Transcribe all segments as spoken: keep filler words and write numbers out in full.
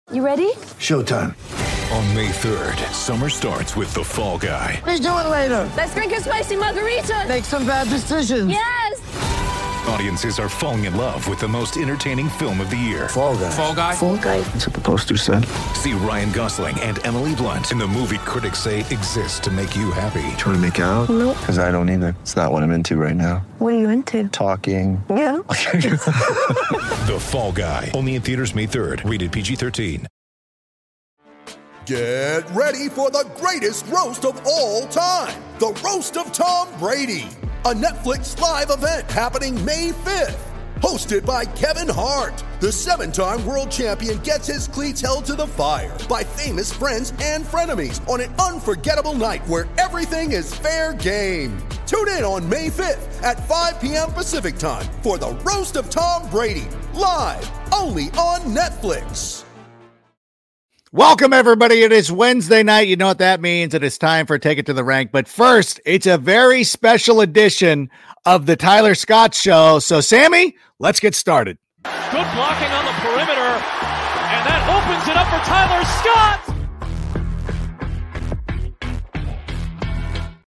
You ready? Showtime. On May third, summer starts with The Fall Guy. Let's do it later. Let's drink a spicy margarita. Make some bad decisions. Yes! Audiences are falling in love with the most entertaining film of the year. Fall Guy. Fall Guy? Fall guy. That's what the poster said. See Ryan Gosling and Emily Blunt in the movie critics say exists to make you happy. Trying to make it out? Nope. Because I don't either. It's not what I'm into right now. What are you into? Talking. Yeah. The Fall Guy. Only in theaters May third. Rated P G thirteen. Get ready for the greatest roast of all time. The Roast of Tom Brady. A Netflix live event happening May fifth. Hosted by Kevin Hart. The seven-time world champion gets his cleats held to the fire by famous friends and frenemies on an unforgettable night where everything is fair game. Tune in on May fifth at five p.m. Pacific time for the Roast of Tom Brady. Live only on Netflix. Welcome, everybody. It is Wednesday night. You know what that means. It is time for Take It to the Rank. But first, it's a very special edition of the Tyler Scott Show. So, Sammy, let's get started. Good blocking on the perimeter, and that opens it up for Tyler Scott.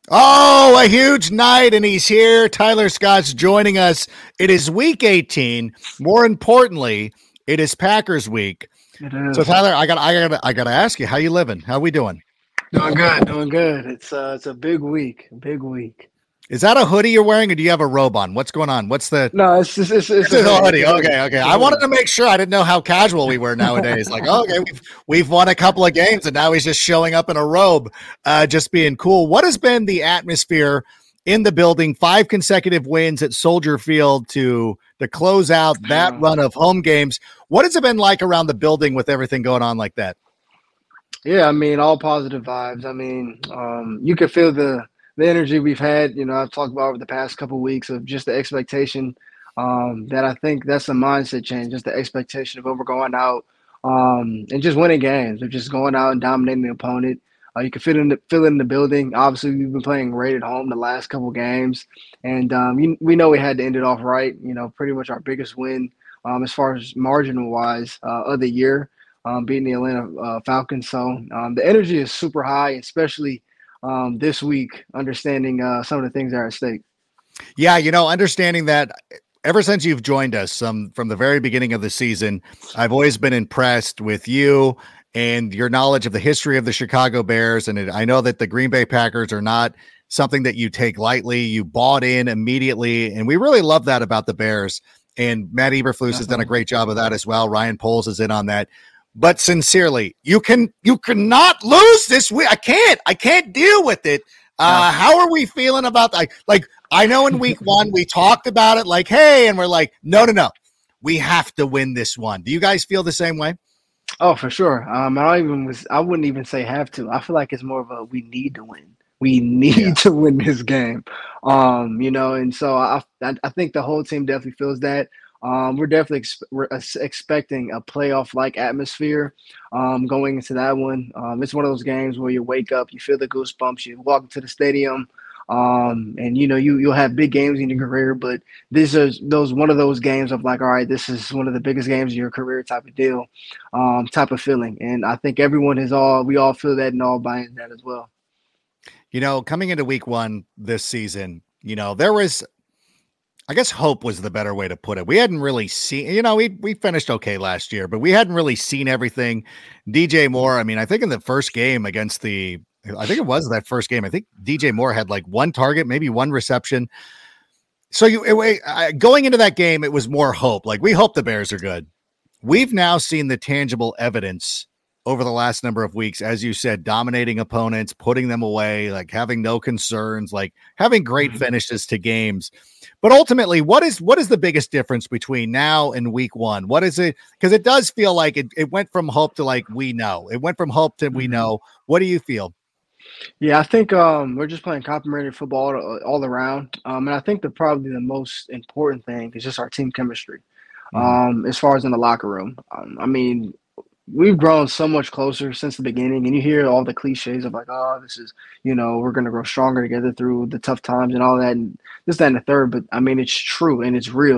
Oh, a huge night, and he's here. Tyler Scott's joining us. It is week eighteen. More importantly, it is Packers week. So Tyler, I got, I got, I got to ask you, how you living? How we doing? Doing good, doing good. It's uh, it's a big week, a big week. Is that a hoodie you're wearing, or do you have a robe on? What's going on? What's the? No, it's just it's, it's, it's a hoodie. Okay, okay. I wanted to make sure. I didn't know how casual we were nowadays. Like, oh, okay, we've we've won a couple of games, and now he's just showing up in a robe, uh, just being cool. What has been the atmosphere in the building? Five consecutive wins at Soldier Field to to close out that run of home games. What has it been like around the building with everything going on like that? Yeah, I mean, all positive vibes. I mean, um, you can feel the the energy we've had. You know, I've talked about over the past couple of weeks of just the expectation um, that I think that's a mindset change, just the expectation of when we're going out um, and just winning games, of just going out and dominating the opponent. Uh, you can feel in the feel it in the building. Obviously, we've been playing great at home the last couple of games, and um, you, we know we had to end it off right. You know, pretty much our biggest win um, as far as marginal wise uh, of the year, um, beating the Atlanta uh, Falcons. So um, the energy is super high, especially um, this week, understanding uh, some of the things that are at stake. Yeah, you know, understanding that. Ever since you've joined us um, from the very beginning of the season, I've always been impressed with you and your knowledge of the history of the Chicago Bears. And it, I know that the Green Bay Packers are not something that you take lightly. You bought in immediately, and we really love that about the Bears. And Matt Eberflus has done a great job of that as well. Ryan Poles is in on that. But sincerely, you can you cannot lose this week. I can't. I can't deal with it. Uh, how are we feeling about that? Like, I know in week one we talked about it like, hey, and we're like, no, no, no. We have to win this one. Do you guys feel the same way? Oh, for sure. Um, I don't even was. I wouldn't even say have to. I feel like it's more of a we need to win. We need yeah. to win this game. Um, you know, and so I, I, I think the whole team definitely feels that. Um, we're definitely ex- we're expecting a playoff-like atmosphere um, going into that one. Um, it's one of those games where you wake up, you feel the goosebumps, you walk into the stadium, um, and you know you you'll have big games in your career, but this is those one of those games of like, all right, this is one of the biggest games of your career type of deal, um, type of feeling. And I think everyone has all we all feel that and all buy into that as well. You know, coming into week one this season, you know, there was. I guess hope was the better way to put it. We hadn't really seen, you know, we we finished okay last year, but we hadn't really seen everything. D J Moore, I mean, I think in the first game against the, I think it was that first game, I think D J Moore had like one target, maybe one reception. So you it, uh, going into that game, it was more hope. Like, we hope the Bears are good. We've now seen the tangible evidence over the last number of weeks, as you said, dominating opponents, putting them away, like having no concerns, like having great finishes to games. But ultimately, what is what is the biggest difference between now and week one? What is it? Because it does feel like it, it went from hope to like we know. It went from hope to we know. What do you feel? Yeah, I think um, we're just playing complimentary football all, all around. Um, and I think the probably the most important thing is just our team chemistry um, mm. as far as in the locker room. Um, I mean, we've grown so much closer since the beginning, and you hear all the cliches of like, oh, this is, you know, we're going to grow stronger together through the tough times and all that, and this, that, and the third. But I mean, it's true and it's real.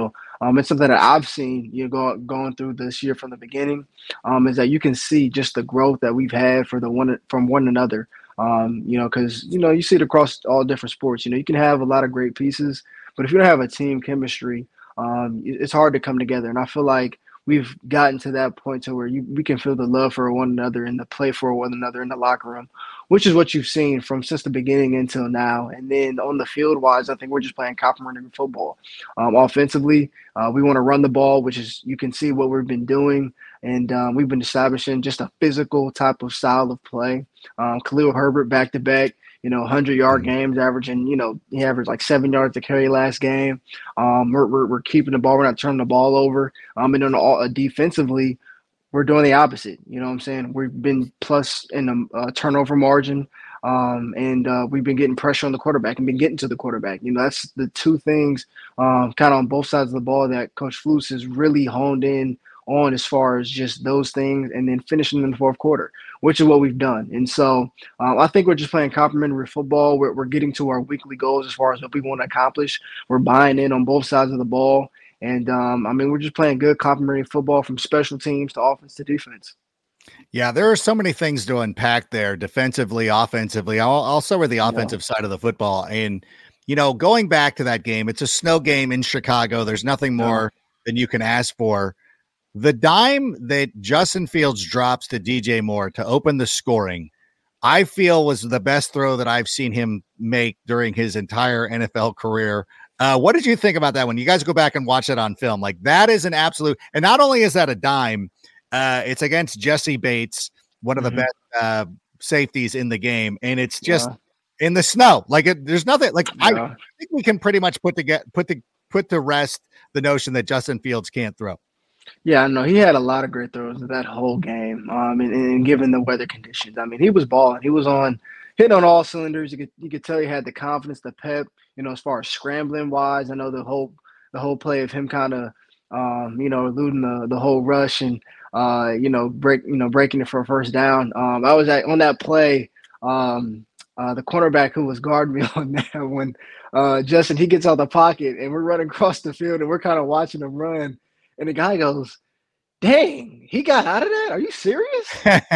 Um, it's something that I've seen, you know, go, going through this year from the beginning, um, is that you can see just the growth that we've had for the one from one another. Um, you know, because, you know, you see it across all different sports. You know, you can have a lot of great pieces, but if you don't have a team chemistry, um, it's hard to come together. And I feel like we've gotten to that point to where you, we can feel the love for one another and the play for one another in the locker room, which is what you've seen from since the beginning until now. And then on the field wise, I think we're just playing complementary football. Um, offensively, uh, we want to run the ball, which is, you can see what we've been doing. And um, we've been establishing just a physical type of style of play. Um, Khalil Herbert back to back, you know, hundred-yard mm-hmm. games, averaging, you know, he averaged like seven yards to carry last game. Um, we're, we're, we're keeping the ball. We're not turning the ball over. Um, and then all, uh, defensively, we're doing the opposite. You know what I'm saying? We've been plus in the uh, turnover margin, um, and uh, we've been getting pressure on the quarterback and been getting to the quarterback. You know, that's the two things um, kind of on both sides of the ball that Coach Flus has really honed in on as far as just those things, and then finishing in the fourth quarter, which is what we've done. And so um, I think we're just playing complementary football. We're, we're getting to our weekly goals as far as what we want to accomplish. We're buying in on both sides of the ball. And, um, I mean, we're just playing good complementary football from special teams to offense to defense. Yeah, there are so many things to unpack there, defensively, offensively. I'll, I'll start with the offensive yeah. side of the football. And, you know, going back to that game, it's a snow game in Chicago. There's nothing more yeah. than you can ask for. The dime that Justin Fields drops to D J Moore to open the scoring, I feel was the best throw that I've seen him make during his entire N F L career. Uh, what did you think about that when you guys go back and watch it on film? Like, that is an absolute, and not only is that a dime, uh, it's against Jesse Bates, one of the mm-hmm. best uh, safeties in the game. And it's just yeah. in the snow. Like, it, there's nothing like, yeah. I, I think we can pretty much put to get, put the, put to rest the notion that Justin Fields can't throw. Yeah, I know he had a lot of great throws that whole game. Um, and, and given the weather conditions, I mean, he was balling. He was on hitting on all cylinders. You could you could tell he had the confidence, the pep. You know, as far as scrambling wise, I know the whole the whole play of him kind of, um, you know, eluding the the whole rush and uh, you know, break you know breaking it for a first down. Um, I was at, on that play. Um, uh, the cornerback who was guarding me on that when uh, Justin he gets out the pocket and we're running across the field and we're kind of watching him run. And the guy goes, dang, he got out of that? Are you serious?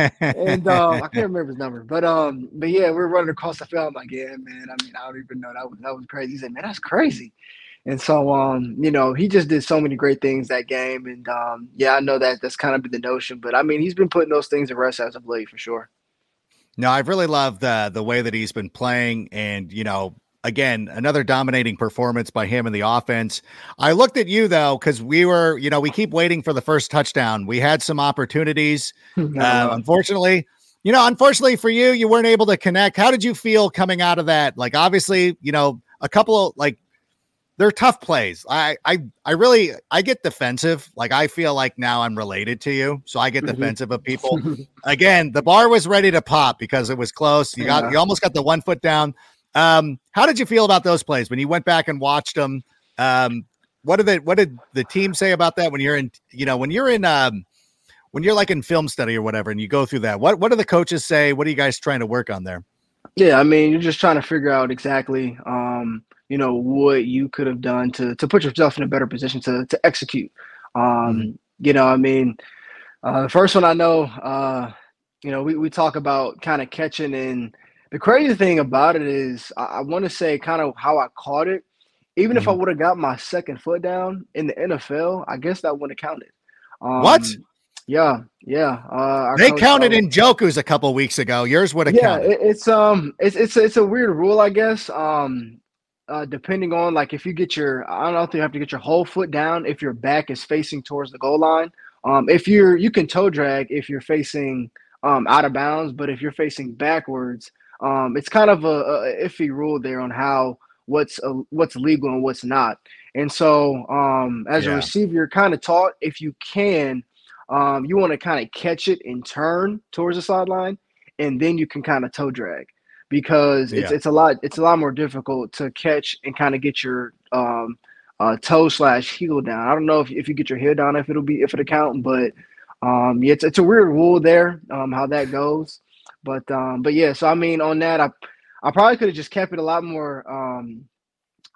and uh, I can't remember his number. But um, but yeah, we're running across the field. I'm like, yeah, man, I mean, I don't even know. That was that was crazy. He said, man, that's crazy. And so, um, you know, he just did so many great things that game. And, um, yeah, I know that that's kind of been the notion. But, I mean, he's been putting those things to rest as of late for sure. No, I've really loved the, the way that he's been playing and, you know, again, another dominating performance by him in the offense. I looked at you, though, because we were, you know, we keep waiting for the first touchdown. We had some opportunities. uh, unfortunately, you know, unfortunately for you, you weren't able to connect. How did you feel coming out of that? Like, obviously, you know, a couple of, like, they're tough plays. I, I, I really, I get defensive. Like, I feel like now I'm related to you. So I get mm-hmm. defensive of people. Again, the bar was ready to pop because it was close. You got, yeah. you almost got the one foot down. Um, how did you feel about those plays when you went back and watched them? Um, what did the, what did the team say about that when you're in, you know, when you're in, um, when you're like in film study or whatever, and you go through that, what, what do the coaches say? What are you guys trying to work on there? Yeah. I mean, you're just trying to figure out exactly, um, you know, what you could have done to, to put yourself in a better position to, to execute. Um, mm-hmm. You know, I mean, uh, the first one I know, uh, you know, we, we talk about kind of catching, and the crazy thing about it is I, I want to say kind of how I caught it. Even mm-hmm. if I would have got my second foot down in the N F L, I guess that wouldn't have counted. Um, what? Yeah, yeah. Uh, they counted in Njoku's a couple weeks ago. Yours would have yeah, counted. It, it's um, it's it's it's a weird rule, I guess. Um, uh, depending on like if you get your, I don't know if you have to get your whole foot down if your back is facing towards the goal line. Um, if you're, you can toe drag if you're facing um out of bounds, but if you're facing backwards, um, it's kind of a, a iffy rule there on how what's uh, what's legal and what's not. And so um, as yeah. a receiver, you're kind of taught if you can. Um, you want to kind of catch it and turn towards the sideline, and then you can kind of toe drag because it's yeah. it's a lot it's a lot more difficult to catch and kind of get your um, uh, toe slash heel down. I don't know if if you get your heel down if it'll be if it'll count, but um, yeah, it's it's a weird rule there um, how that goes. But um, but yeah, so I mean on that I I probably could have just kept it a lot more um,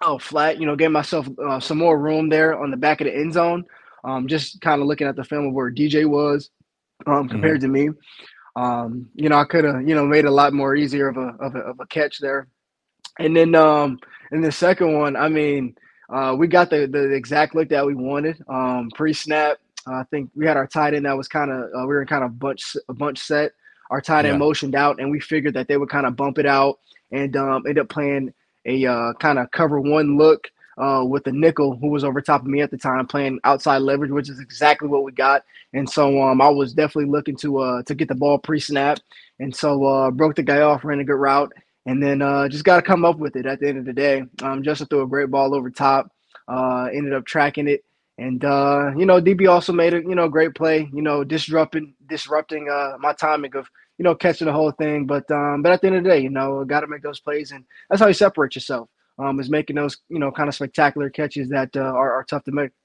oh, flat, you know, gave myself uh, some more room there on the back of the end zone. Um, just kind of looking at the film of where D J was um, compared mm-hmm. to me. Um, you know, I could have, you know, made it a lot more easier of a, of a, of a catch there. And then um, in the second one, I mean, uh, we got the, the exact look that we wanted. Um, pre-snap, uh, I think we had our tight end that was kind of, uh, we were kind of bunch, a bunch set. Our tight end yeah. motioned out, and we figured that they would kind of bump it out and um, end up playing a uh, kind of cover one look uh, with the nickel who was over top of me at the time, playing outside leverage, which is exactly what we got. And so um, I was definitely looking to uh, to get the ball pre-snap. And so uh, broke the guy off, ran a good route, and then uh, just got to come up with it at the end of the day. Um, Justin threw a great ball over top, uh, ended up tracking it. And, uh, you know, D B also made a, you know, great play, you know, disrupting, disrupting uh, my timing of, you know, catching the whole thing. But um, but at the end of the day, you know, got to make those plays. And that's how you separate yourself, um, is making those, you know, kind of spectacular catches that uh, are, are tough to make.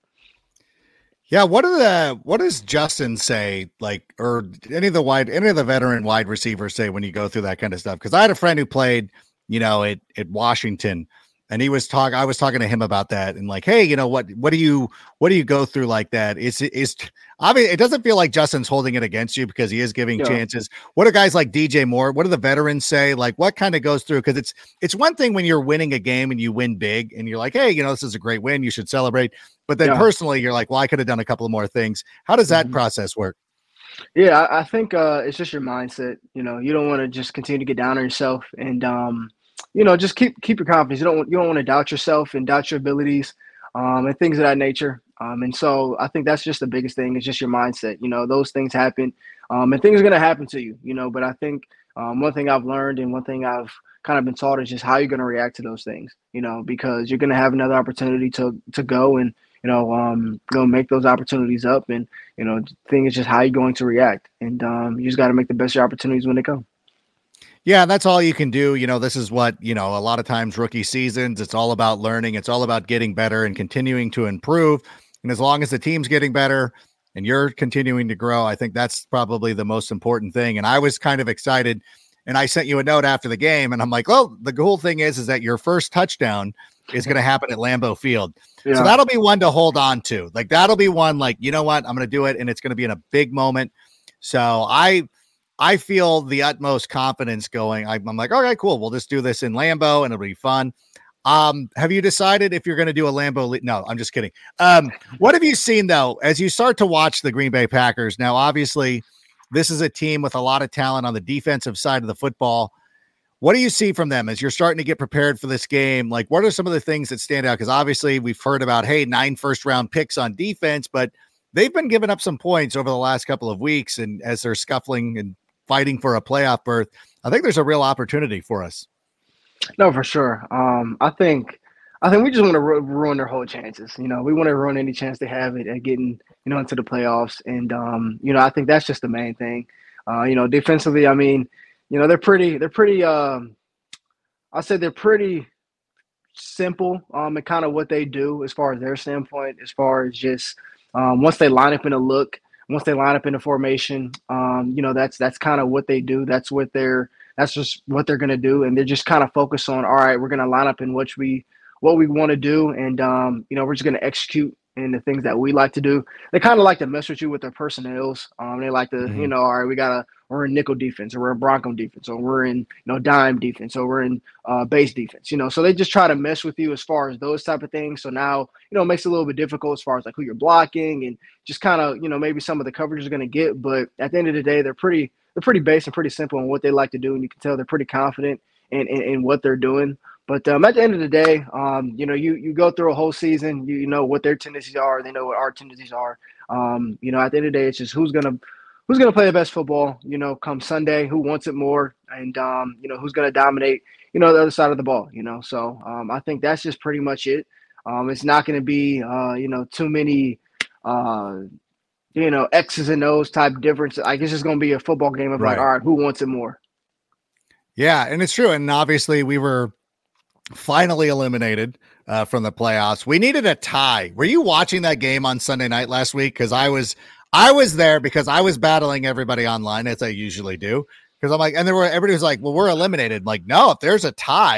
Yeah. What do the, what does Justin say? Like, or any of the wide, any of the veteran wide receivers say when you go through that kind of stuff? Cause I had a friend who played, you know, at, at Washington, and he was talking, I was talking to him about that and like, hey, you know, what, what do you, what do you go through like that? Is is I mean, it doesn't feel like Justin's holding it against you because he is giving yeah. chances. What do guys like D J Moore, what do the veterans say? Like what kind of goes through? Cause it's, it's one thing when you're winning a game and you win big and you're like, hey, you know, this is a great win. You should celebrate. But then yeah. personally, you're like, well, I could have done a couple of more things. How does that mm-hmm. process work? Yeah, I, I think uh, it's just your mindset. You know, you don't want to just continue to get down on yourself and, um, you know, just keep keep your confidence. You don't you don't want to doubt yourself and doubt your abilities, um, and things of that nature. Um, and so I think that's just the biggest thing. It's just your mindset. You know, those things happen, um, and things are going to happen to you. You know, but I think um, one thing I've learned and one thing I've kind of been taught is just how you're going to react to those things. You know, because you're going to have another opportunity to to go and you know um, go make those opportunities up. And you know, the thing is just how you're going to react. And um, you just got to make the best of your opportunities when they come. Yeah, that's all you can do. You know, this is what, you know, a lot of times rookie seasons, it's all about learning. It's all about getting better and continuing to improve. And as long as the team's getting better and you're continuing to grow, I think that's probably the most important thing. And I was kind of excited and I sent you a note after the game and I'm like, well, the cool thing is, is that your first touchdown is going to happen at Lambeau Field. Yeah. So that'll be one to hold on to. Like, that'll be one like, you know what, I'm going to do it. And it's going to be in a big moment. So I, I feel the utmost confidence going. I'm like, okay, cool. We'll just do this in Lambeau and it'll be fun. Um, have you decided if you're going to do a Lambeau? Le- no, I'm just kidding. Um, what have you seen though, as you start to watch the Green Bay Packers? Now, obviously this is a team with a lot of talent on the defensive side of the football. What do you see from them as you're starting to get prepared for this game? Like, what are some of the things that stand out? Because obviously we've heard about, hey, nine first round picks on defense, but they've been giving up some points over the last couple of weeks. And as they're scuffling and fighting for a playoff berth, I think there's a real opportunity for us. No, for sure. Um, I think, I think we just want to ru- ruin their whole chances. You know, we want to ruin any chance they have at, at getting, you know, into the playoffs. And, um, you know, I think that's just the main thing. Uh, you know, defensively, I mean, you know, they're pretty, they're pretty, um, I'll say they're pretty simple um, in kind of what they do as far as their standpoint, as far as just um, once they line up in a look, once they line up in a formation, um, you know, that's that's kind of what they do. That's what they're that's just what they're going to do. And they're just kind of focused on, all right, we're going to line up in what we what we want to do. And, um, you know, we're just going to execute in the things that we like to do. They kind of like to mess with you with their personnels. Um, they like to, mm-hmm. you know, all right, we got to, we're in nickel defense, or we're in Bronco defense, or we're in, you know, dime defense, or we're in uh, base defense, you know. So they just try to mess with you as far as those type of things. So now, you know, it makes it a little bit difficult as far as like who you're blocking and just kind of, you know, maybe some of the coverage is going to get. But at the end of the day, they're pretty, they're pretty base and pretty simple in what they like to do. And you can tell they're pretty confident in, in, in what they're doing. But um, at the end of the day, um, you know, you you go through a whole season, you, you know what their tendencies are, they know what our tendencies are. Um, you know, at the end of the day, it's just who's gonna who's gonna play the best football, you know, come Sunday, who wants it more, and um, you know, who's gonna dominate, you know, the other side of the ball, you know. So um, I think that's just pretty much it. Um, it's not gonna be uh, you know, too many uh, you know, X's and O's type difference. I guess it's gonna be a football game of right. like, all right, who wants it more? Yeah, and it's true. And obviously we were finally eliminated uh, from the playoffs. We needed a tie. Were you watching that game on Sunday night last week? Because I was, I was there because I was battling everybody online as I usually do. Because I'm like, and there were everybody was like, "Well, we're eliminated." I'm like, no, if there's a tie,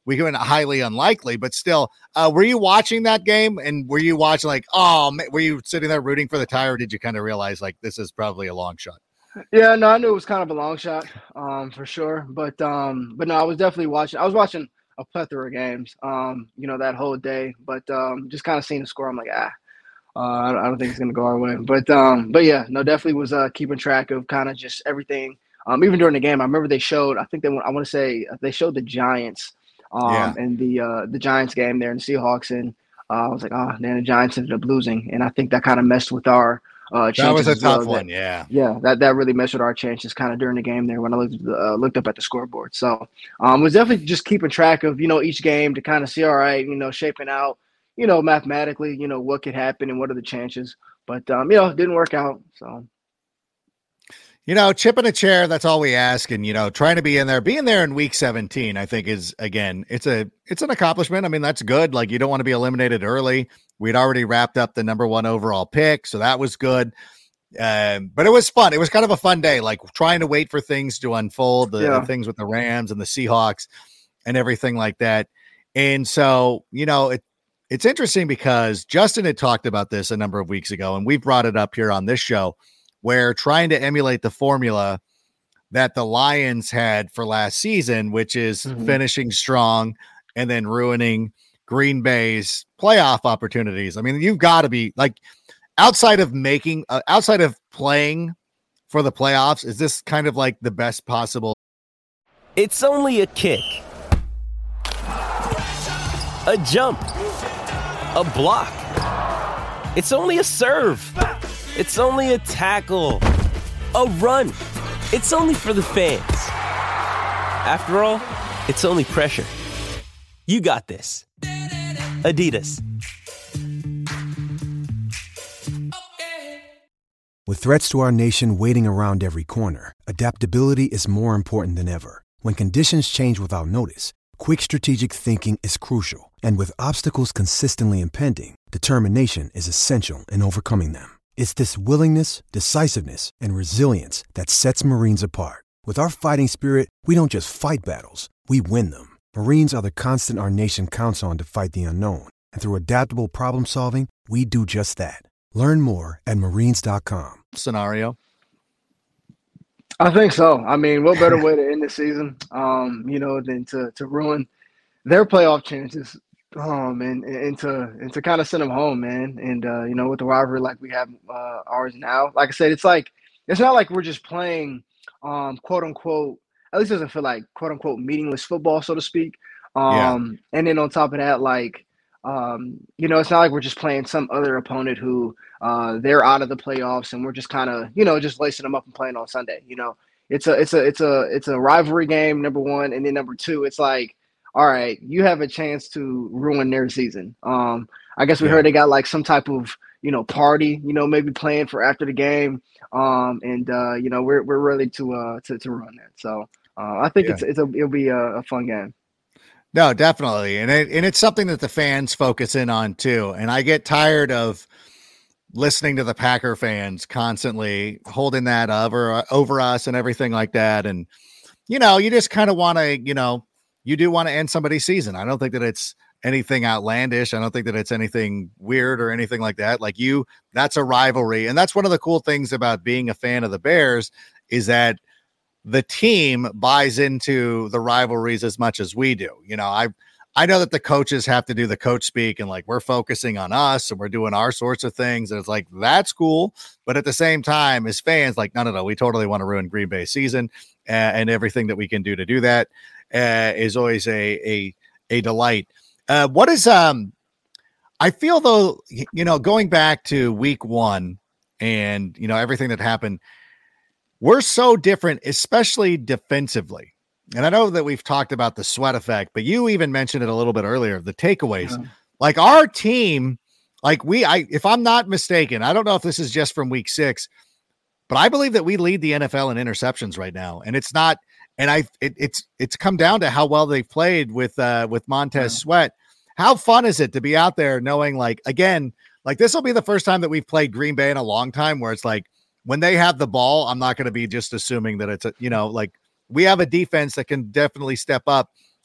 we went highly unlikely, but still, uh, were you watching that game and were you watching like, oh, were you sitting there rooting for the tie, or did you kind of realize like this is probably a long shot? Yeah, no, I knew it was kind of a long shot, um, for sure. But um, but no, I was definitely watching. I was watching a plethora of games, um, you know, that whole day. But um, just kind of seeing the score, I'm like, ah, uh, I, don't, I don't think it's gonna go our way. But um, but yeah, no, definitely was uh, keeping track of kind of just everything. Um, even during the game, I remember they showed. I think they. I want to say they showed the Giants, um, Yeah. and the uh, the Giants game there and the Seahawks, and uh, I was like, oh, man, the Giants ended up losing, and I think that kind of messed with our. Uh, That was a chances as well. tough one. That- Yeah. Yeah, that, that really messed with our chances kind of during the game there when I looked uh, looked up at the scoreboard. So um, was definitely just keeping track of, you know, each game to kind of see, all right, you know, shaping out, you know, mathematically, you know, what could happen and what are the chances. But, um, you know, it didn't work out. So. You know, chipping a chair, that's all we ask. And, you know, trying to be in there, being there in week seventeen, I think is, again, it's a, it's an accomplishment. I mean, that's good. Like, you don't want to be eliminated early. We'd already wrapped up the number one overall pick. So that was good. Um, but it was fun. It was kind of a fun day, like trying to wait for things to unfold, the, Yeah. the things with the Rams and the Seahawks and everything like that. And so, you know, it, it's interesting because Justin had talked about this a number of weeks ago, and we brought it up here on this show, where trying to emulate the formula that the Lions had for last season, which is Mhm. finishing strong and then ruining Green Bay's playoff opportunities. I mean, you've got to be like, outside of making, uh, outside of playing for the playoffs, is this kind of like the best possible? It's only a kick, a jump, a block. It's only a serve. It's only a tackle, a run. It's only for the fans. After all, it's only pressure. You got this. Adidas. With threats to our nation waiting around every corner, adaptability is more important than ever. When conditions change without notice, quick strategic thinking is crucial. And with obstacles consistently impending, determination is essential in overcoming them. It's this willingness, decisiveness, and resilience that sets Marines apart. With our fighting spirit, we don't just fight battles, we win them. Marines are the constant our nation counts on to fight the unknown. And through adaptable problem solving, we do just that. Learn more at marines dot com. Scenario. I think so. I mean, what better way to end the season, um, you know, than to, to ruin their playoff chances, um, and, and to and to kind of send them home, man. And uh, you know, with the rivalry like we have uh, ours now, like I said, it's like it's not like we're just playing, um, quote unquote. At least it doesn't feel like quote unquote meaningless football, so to speak. Um, yeah. And then on top of that, like. Um, you know, it's not like we're just playing some other opponent who uh, they're out of the playoffs and we're just kind of, you know, just lacing them up and playing on Sunday. You know, it's a, it's a, it's a, it's a rivalry game, number one. And then number two, it's like, all right, you have a chance to ruin their season. Um, I guess we yeah. heard they got like some type of, you know, party, you know, maybe playing for after the game. Um, and, uh, you know, we're, we're ready to, uh, to, to run that. So uh, I think yeah. it's, it's a, it'll be a, a fun game. No, definitely. And it, and it's something that the fans focus in on too. And I get tired of listening to the Packer fans constantly holding that over, over us and everything like that. And, you know, you just kind of want to, you know, you do want to end somebody's season. I don't think that it's anything outlandish. I don't think that it's anything weird or anything like that. Like you, that's a rivalry. And that's one of the cool things about being a fan of the Bears is that the team buys into the rivalries as much as we do. You know, I, I know that the coaches have to do the coach speak and like, we're focusing on us and we're doing our sorts of things. And it's like, that's cool. But at the same time, as fans, like, no, no, no, we totally want to ruin Green Bay's season uh, and everything that we can do to do that uh, is always a, a, a delight. Uh, what is, um, I feel though, you know, going back to week one and, you know, everything that happened, we're so different, especially defensively. And I know that we've talked about the sweat effect, but you even mentioned it a little bit earlier, the takeaways. Yeah. Like our team, like we, I, if I'm not mistaken, I don't know if this is just from week six, but I believe that we lead the N F L in interceptions right now. And it's not, and I, it, it's, it's come down to how well they've played with, uh, with Montez yeah. Sweat. How fun is it to be out there knowing like, again, like this will be the first time that we've played Green Bay in a long time where it's like, when they have the ball, I'm not going to be just assuming that it's a, you know, like we have a defense that can definitely step up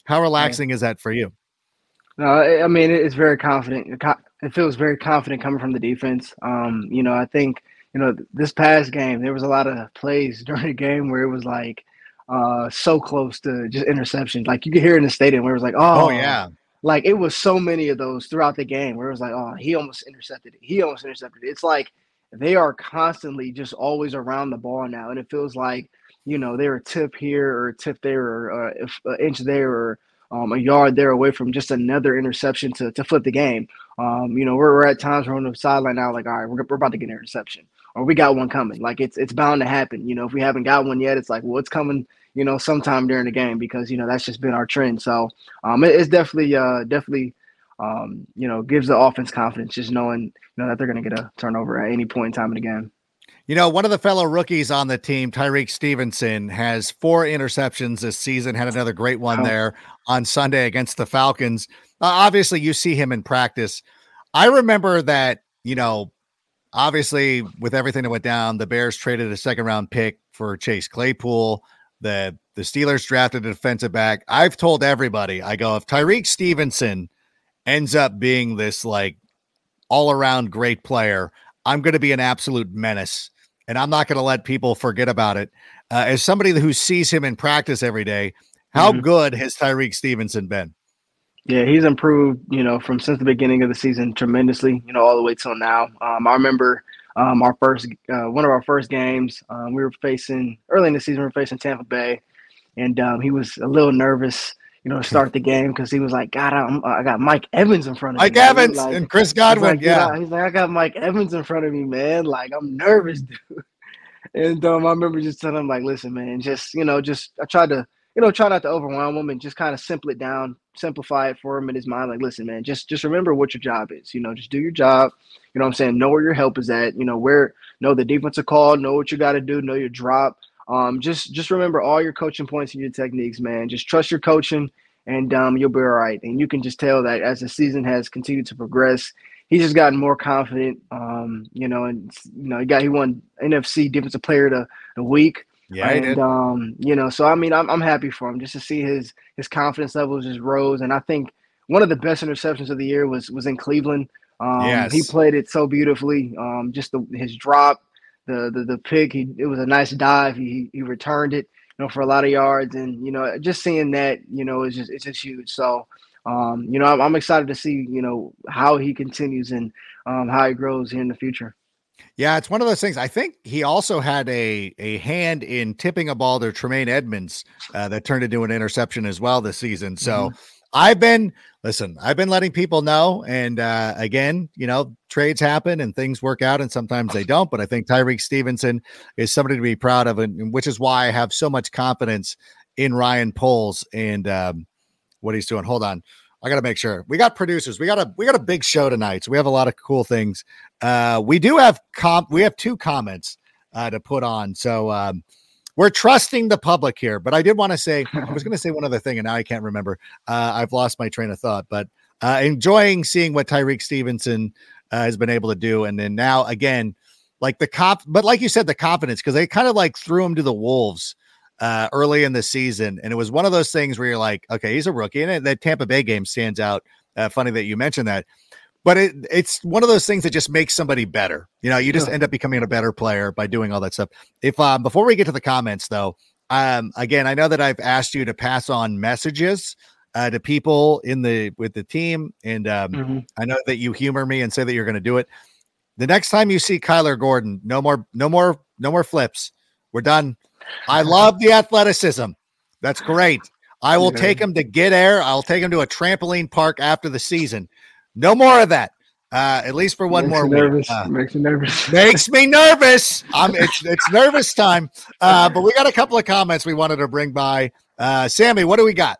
How relaxing yeah. is that for you? No, I mean, it's very confident. It feels very confident coming from the defense. Um, you know, I think, you know, this past game, there was a lot of plays during the game where it was like uh, so close to just interceptions. Like you could hear in the stadium where it was like, oh, oh yeah. Like it was so many of those throughout the game where it was like, oh, he almost intercepted it. He almost intercepted it. It's like they are constantly just always around the ball now. And it feels like, you know, they're a tip here or a tip there or uh, an inch there or um, a yard there away from just another interception to, to flip the game. Um, you know, we're, we're at times we're on the sideline now like, all right, we're, we're about to get an interception or we got one coming. Like it's it's bound to happen. You know, if we haven't got one yet, it's like, well, it's coming, you know, sometime during the game because, you know, that's just been our trend. So um, it, it's definitely, uh, definitely, um, you know, gives the offense confidence just knowing, you know, that they're going to get a turnover at any point in time in the game. You know, one of the fellow rookies on the team, Tyrique Stevenson, has four interceptions this season, had another great one oh. there on Sunday against the Falcons. Uh, obviously, you see him in practice. I remember that, you know, obviously with everything that went down, the Bears traded a second round pick for Chase Claypool. The, the Steelers drafted a defensive back. I've told everybody, I go, if Tyrique Stevenson ends up being this like all around great player, I'm going to be an absolute menace. And I'm not going to let people forget about it. Uh, as somebody who sees him in practice every day, how mm-hmm. good has Tyrique Stevenson been? Yeah, he's improved, you know, from since the beginning of the season tremendously, you know, all the way till now. Um, I remember um, our first, uh, one of our first games, um, we were facing, early in the season, we were facing Tampa Bay. And um, he was a little nervous, you know, to start the game because he was like, God, I'm, I got Mike Evans in front of me. Mike Evans like, and Chris Godwin, like, yeah. yeah. He's like, I got Mike Evans in front of me, man. Like, I'm nervous, dude. And um, I remember just telling him, like, listen, man, just, you know, just I tried to, you know, try not to overwhelm him and just kind of simple it down, simplify it for him in his mind. Like, listen, man, just just remember what your job is. You know, just do your job. You know what I'm saying? Know where your help is at. You know, where, know the defensive call, know what you got to do, know your drop. Um, just just remember all your coaching points and your techniques, man. Just trust your coaching and um, you'll be all right. And you can just tell that as the season has continued to progress, he's just gotten more confident. Um, you know, and you know, he got he won N F C Defensive Player of the, the Week. Yeah, and he did. um, you know, so I mean, I'm I'm happy for him just to see his his confidence levels just rose. And I think one of the best interceptions of the year was was in Cleveland. Um, yes. He played it so beautifully. Um, just the, his drop, the the the pick. He it was a nice dive. He he returned it, you know, for a lot of yards. And you know, just seeing that, you know, is just it's just huge. So. Um, you know, I'm, I'm excited to see, you know, how he continues and um, how he grows here in the future. Yeah, it's one of those things. I think he also had a a hand in tipping a ball to Tremaine Edmonds uh, that turned into an interception as well this season. So mm-hmm. I've been, listen, I've been letting people know. And uh, again, you know, trades happen and things work out and sometimes they don't. But I think Tyrique Stevenson is somebody to be proud of, and which is why I have so much confidence in Ryan Poles and um, what he's doing. Hold on. I got to make sure we got producers. We got a, we got a big show tonight. So we have a lot of cool things. Uh, we do have comp. We have two comments uh, to put on. So um, we're trusting the public here, but I did want to say, I was going to say one other thing and now I can't remember. Uh, I've lost my train of thought, but uh, enjoying seeing what Tyrique Stevenson uh, has been able to do. And then now again, like the cop, but like you said, the confidence, because they kind of like threw him to the wolves uh, early in the season. And it was one of those things where you're like, okay, he's a rookie. And that Tampa Bay game stands out. Uh, funny that you mentioned that, but it, it's one of those things that just makes somebody better. You know, you just end up becoming a better player by doing all that stuff. If, um, before we get to the comments though, um, again, I know that I've asked you to pass on messages uh, to people in the, with the team. And um, mm-hmm. I know that you humor me and say that you're going to do it. The next time you see Kyler Gordon, no more, no more, no more flips. We're done. I love the athleticism. That's great. I will take him to get air. I'll take him to a trampoline park after the season. No more of that. Uh, at least for one makes more nervous. week. Uh, makes me nervous. makes me nervous. I'm it's it's nervous time. Uh, but we got a couple of comments we wanted to bring by. Uh, Sammy, what do we got?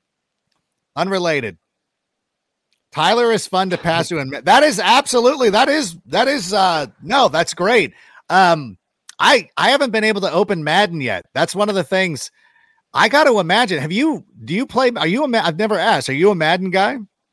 Unrelated. Tyler is fun to pass to, and that is absolutely that is that is uh no, that's great. Um, I I haven't been able to open Madden yet. That's one of the things I got to imagine. Have you? Do you play? Are you a? I've never asked. Are you a Madden guy?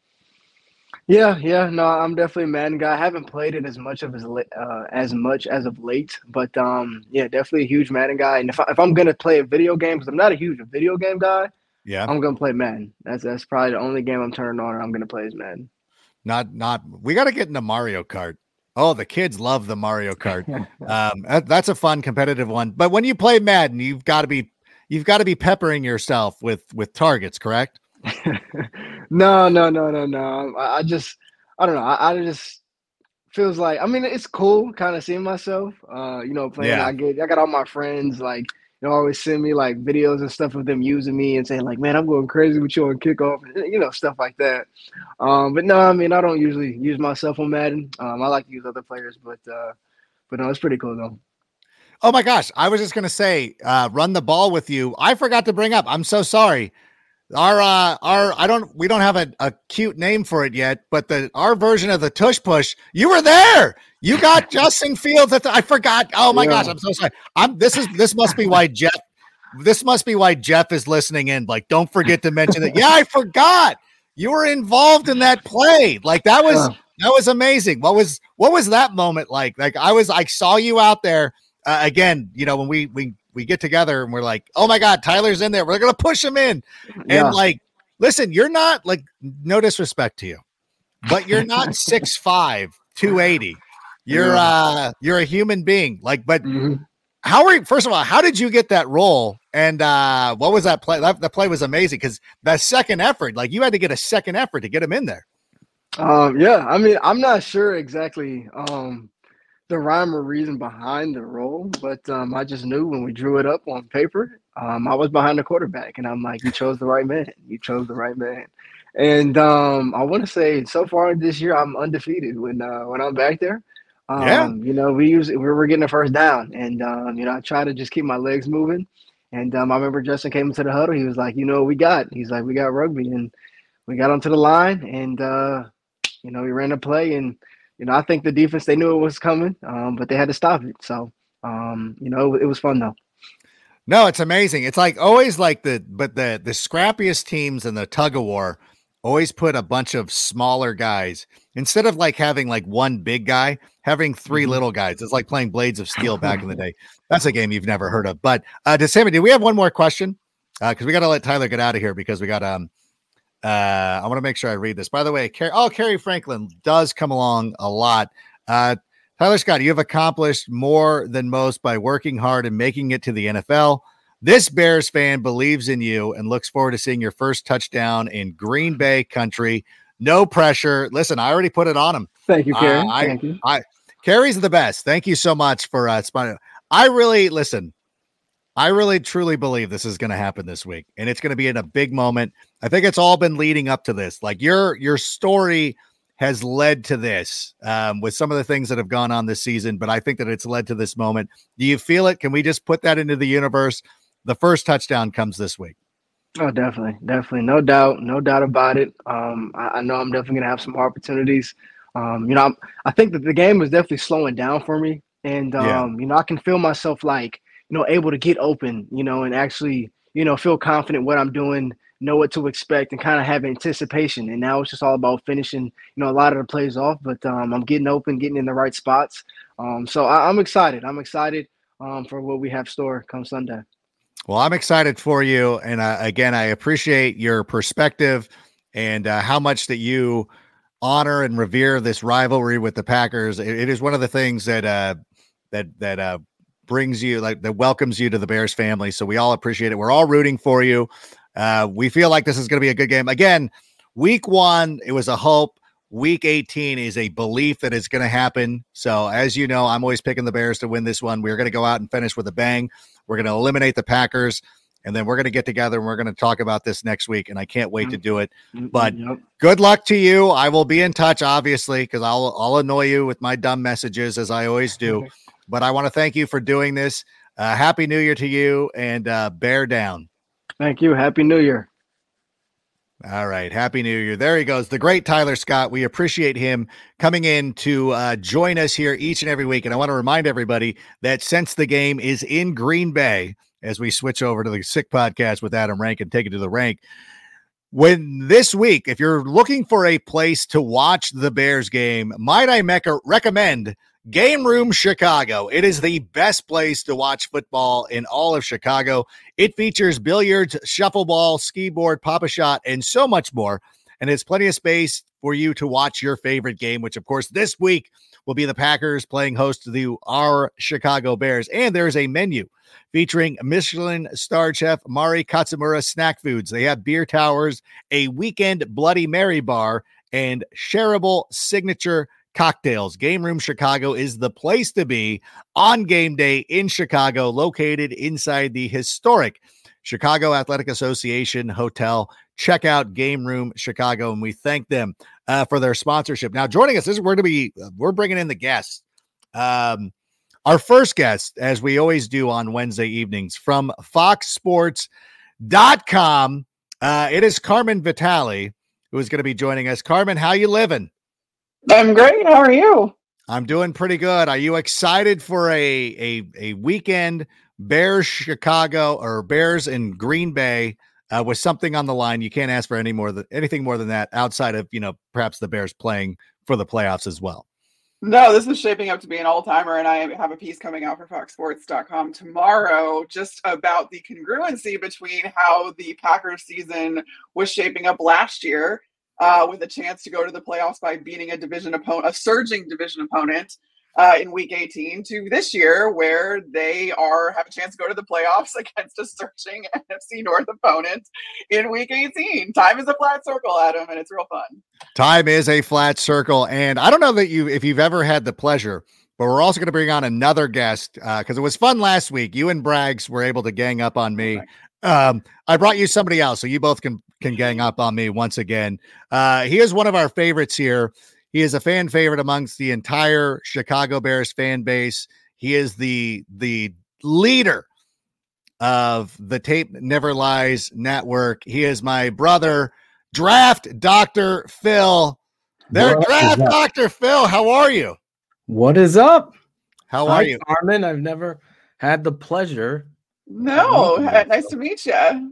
Yeah, yeah. No, I'm definitely a Madden guy. I haven't played it as much of as uh, as much as of late, but um, yeah, definitely a huge Madden guy. And if I, if I'm gonna play a video game, because I'm not a huge video game guy, Yeah. I'm gonna play Madden. That's that's probably the only game I'm turning on and I'm gonna play is Madden. Not not we got to get into Mario Kart. Oh, the kids love the Mario Kart. um, that, that's a fun competitive one. But when you play Madden, you've got to be you've got to be peppering yourself with with targets, correct? no, no, no, no, no. I, I just I don't know. I, I just feels like I mean it's cool kind of seeing myself. Uh, you know, playing. Yeah. I get I got all my friends like you know always send me like videos and stuff of them using me and saying like, man, I'm going crazy with you on kickoff, you know, stuff like that. Um, but no, I mean I don't usually use myself on Madden. Um, I like to use other players, but uh, but no, it's pretty cool though. Oh my gosh, I was just gonna say, uh, run the ball with you. I forgot to bring up. I'm so sorry. Our uh, our I don't we don't have a, a cute name for it yet, but the our version of the tush push. You were there. You got Justin Fields. At the, I forgot. Oh my yeah. gosh, I'm so sorry. I'm this is this must be why Jeff. This must be why Jeff is listening in. Like, don't forget to mention it. Yeah, I forgot. You were involved in that play. Like that was uh. that was amazing. What was what was that moment like? Like I was I saw you out there uh, again. You know when we we. we get together and we're like, oh my God, Tyler's in there. We're going to push him in. Yeah. And like, listen, you're not like, no disrespect to you, but you're not six five, two eighty. You're yeah. uh, you're a human being. Like, but mm-hmm. how are you, first of all, how did you get that role? And uh, what was that play? That, the play was amazing. Cause that second effort, like you had to get a second effort to get him in there. Um, yeah. I mean, I'm not sure exactly, um, the rhyme or reason behind the role, but um, I just knew when we drew it up on paper, um, I was behind the quarterback, and I'm like, you chose the right man. You chose the right man. And um, I want to say, so far this year, I'm undefeated when uh, when I'm back there. Um, yeah. You know, we use we were getting the first down, and um, you know, I try to just keep my legs moving. And um, I remember Justin came into the huddle. He was like, you know, what we got. He's like, we got rugby, and we got onto the line, and uh, you know, we ran a play and. You know, I think the defense, they knew it was coming, um, but they had to stop it. So, um, you know, it, it was fun, though. No, it's amazing. It's like always like the, but the, the scrappiest teams in the tug of war always put a bunch of smaller guys instead of like having like one big guy, having three mm-hmm. little guys. It's like playing Blades of Steel back in the day. That's a game you've never heard of. But uh, to Sammy, do we have one more question? Uh, cause we got to let Tyler get out of here because we got, um, Uh, I want to make sure I read this. By the way, Car- oh, Kerry Franklin does come along a lot. Uh, Tyler Scott, you have accomplished more than most by working hard and making it to the N F L. This Bears fan believes in you and looks forward to seeing your first touchdown in Green Bay country. No pressure. Listen, I already put it on him. Thank you, Kerry. Uh, I, Thank you. I, Kerry's the best. Thank you so much for uh, spawning. I really, listen, I really, truly believe this is going to happen this week, and it's going to be in a big moment. I think it's all been leading up to this. Like your your story has led to this um, with some of the things that have gone on this season, but I think that it's led to this moment. Do you feel it? Can we just put that into the universe? The first touchdown comes this week. Oh, definitely. Definitely. No doubt. No doubt about it. Um, I, I know I'm definitely going to have some opportunities. Um, you know, I'm, I think that the game is definitely slowing down for me. And, um, Yeah. you know, I can feel myself like, you know, able to get open, you know, and actually, you know, feel confident what I'm doing, know what to expect, and kind of have anticipation. And now it's just all about finishing, you know, a lot of the plays off. But um, I'm getting open, getting in the right spots. Um, so I, I'm excited. I'm excited um, for what we have store come Sunday. Well, I'm excited for you. And uh, again, I appreciate your perspective and uh, how much that you honor and revere this rivalry with the Packers. It, it is one of the things that, uh, that, that, uh, brings you like that welcomes you to the Bears family. So we all appreciate it. We're all rooting for you. Uh, we feel like this is going to be a good game. Again, week one, it was a hope. Week eighteen is a belief that it's going to happen. So as you know, I'm always picking the Bears to win this one. We're going to go out and finish with a bang. We're going to eliminate the Packers, and then we're going to get together and we're going to talk about this next week. And I can't wait mm-hmm. to do it, but yep. Good luck to you. I will be in touch, obviously, because I'll, I'll annoy you with my dumb messages as I always do. But I want to thank you for doing this. Uh, Happy New Year to you, and uh, bear down. Thank you. Happy New Year. All right. Happy New Year. There he goes. The great Tyler Scott. We appreciate him coming in to uh, join us here each and every week. And I want to remind everybody that since the game is in Green Bay, as we switch over to the Sick Podcast with Adam Rank and take it to the rank, when this week, if you're looking for a place to watch the Bears game, might I mec- recommend Game Room Chicago. It is the best place to watch football in all of Chicago. It features billiards, shuffleball, skee board, pop-a-shot, and so much more. And it's plenty of space for you to watch your favorite game, which, of course, this week will be the Packers playing host to the our Chicago Bears. And there's a menu featuring Michelin-starred chef Mari Katsumura snack foods. They have beer towers, a weekend Bloody Mary bar, and shareable signature cocktails. Game Room Chicago is the place to be on game day in Chicago, located inside the historic Chicago Athletic Association Hotel. Check out Game Room Chicago, and we thank them uh, for their sponsorship. Now, joining us, this is we're to be we're bringing in the guests. Um, our first guest, as we always do on Wednesday evenings, from fox sports dot com. Uh, it is Carmen Vitale who is going to be joining us. Carmen, how you living? I'm great. How are you? I'm doing pretty good. Are you excited for a a a weekend Bears Chicago or Bears in Green Bay uh, with something on the line? You can't ask for any more than anything more than that outside of, you know, perhaps the Bears playing for the playoffs as well. No, this is shaping up to be an all-timer, and I have a piece coming out for fox sports dot com tomorrow just about the congruency between how the Packers season was shaping up last year, uh, with a chance to go to the playoffs by beating a division opponent, a surging division opponent, uh, in week eighteen, to this year where they are have a chance to go to the playoffs against a surging N F C North opponent in week eighteen. Time is a flat circle, Adam, and it's real fun. Time is a flat circle, and I don't know that you if you've ever had the pleasure, but we're also going to bring on another guest because uh, it was fun last week. You and Braggs were able to gang up on me. Um, I brought you somebody else, so you both can can gang up on me once again. Uh, he is one of our favorites here. He is a fan favorite amongst the entire Chicago Bears fan base. He is the the leader of the Tape Never Lies network. He is my brother, Draft Doctor Phil. There, what Draft Doctor Phil. How are you? What is up? How are Hi, you, Carmen? I've never had the pleasure. No, nice to meet you.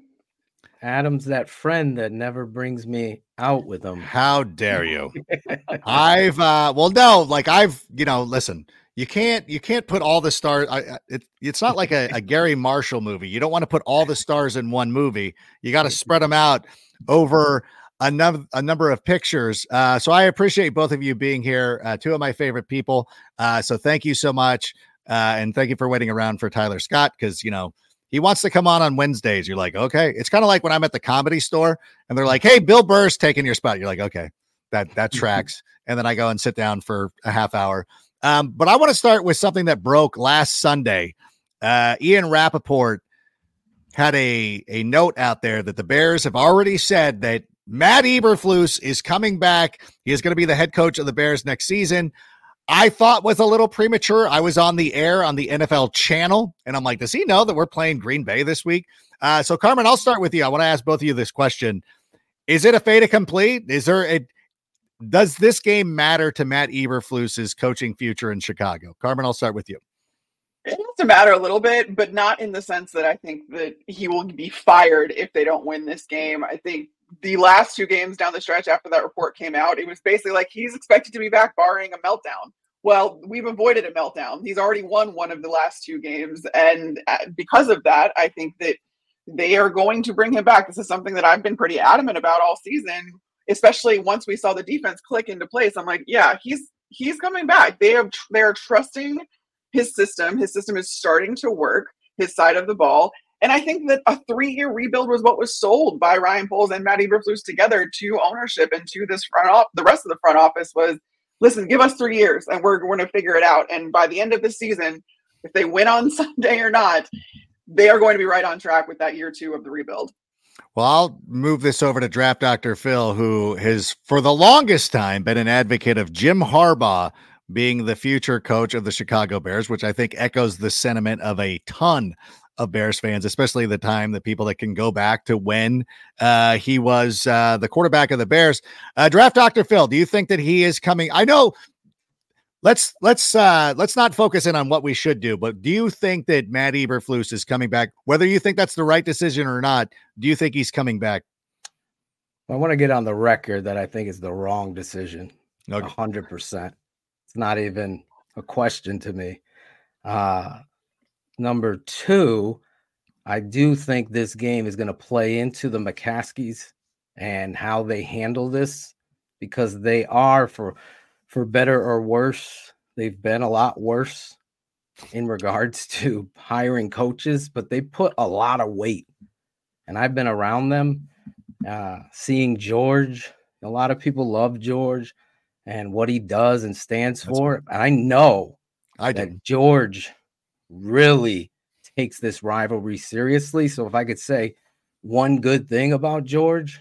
Adam's that friend that never brings me out with him. How dare you? I've uh well no, like I've, you know, listen, you can't you can't put all the stars. I, it, it's not like a, a Gary Marshall movie. You don't want to put all the stars in one movie. You got to spread them out over a number a number of pictures. Uh, so I appreciate both of you being here. Uh, two of my favorite people. Uh, so thank you so much, uh, and thank you for waiting around for Tyler Scott because you know. He wants to come on on Wednesdays. You're like, okay. It's kind of like when I'm at the Comedy Store and they're like, hey, Bill Burr's taking your spot. You're like, okay, that that tracks. And then I go and sit down for a half hour. Um, but I want to start with something that broke last Sunday. Uh, Ian Rappaport had a, a note out there that the Bears have already said that Matt Eberflus is coming back. He is going to be the head coach of the Bears next season. I thought was a little premature. I was on the air on the N F L channel, and I'm like, does he know that we're playing Green Bay this week? Uh, so, Carmen, I'll start with you. I want to ask both of you this question. Is it a fait accompli? Is there a, does this game matter to Matt Eberflus's coaching future in Chicago? Carmen, I'll start with you. It has to matter a little bit, but not in the sense that I think that he will be fired if they don't win this game. I think the last two games down the stretch after that report came out, it was basically like he's expected to be back barring a meltdown. Well, we've avoided a meltdown. He's already won one of the last two games. And because of that, I think that they are going to bring him back. This is something that I've been pretty adamant about all season, especially once we saw the defense click into place. I'm like, yeah, he's he's coming back. They have they're trusting his system. His system is starting to work, his side of the ball. And I think that a three-year rebuild was what was sold by Ryan Poles and Matt Eberflus together to ownership and to this front office. The rest of the front office was, listen, give us three years and we're going to figure it out. And by the end of the season, if they win on Sunday or not, they are going to be right on track with that year two of the rebuild. Well, I'll move this over to Draft Doctor Phil, who has for the longest time been an advocate of Jim Harbaugh being the future coach of the Chicago Bears, which I think echoes the sentiment of a ton of Bears fans, especially the time, the people that can go back to when uh, he was uh, the quarterback of the Bears. Uh, Draft Doctor Phil, do you think that he is coming? I know let's, let's, uh, let's not focus in on what we should do, but do you think that Matt Eberflus is coming back? Whether you think that's the right decision or not, do you think he's coming back? I want to get on the record that I think it's the wrong decision. Okay. A hundred percent. It's not even a question to me. Uh, number two, I do think this game is going to play into the McCaskies and how they handle this, because they are, for for better or worse, they've been a lot worse in regards to hiring coaches, but they put a lot of weight. And I've been around them, uh, seeing George. A lot of people love George and what he does and stands That's for. And I know I that do. George really takes this rivalry seriously. So if I could say one good thing about George,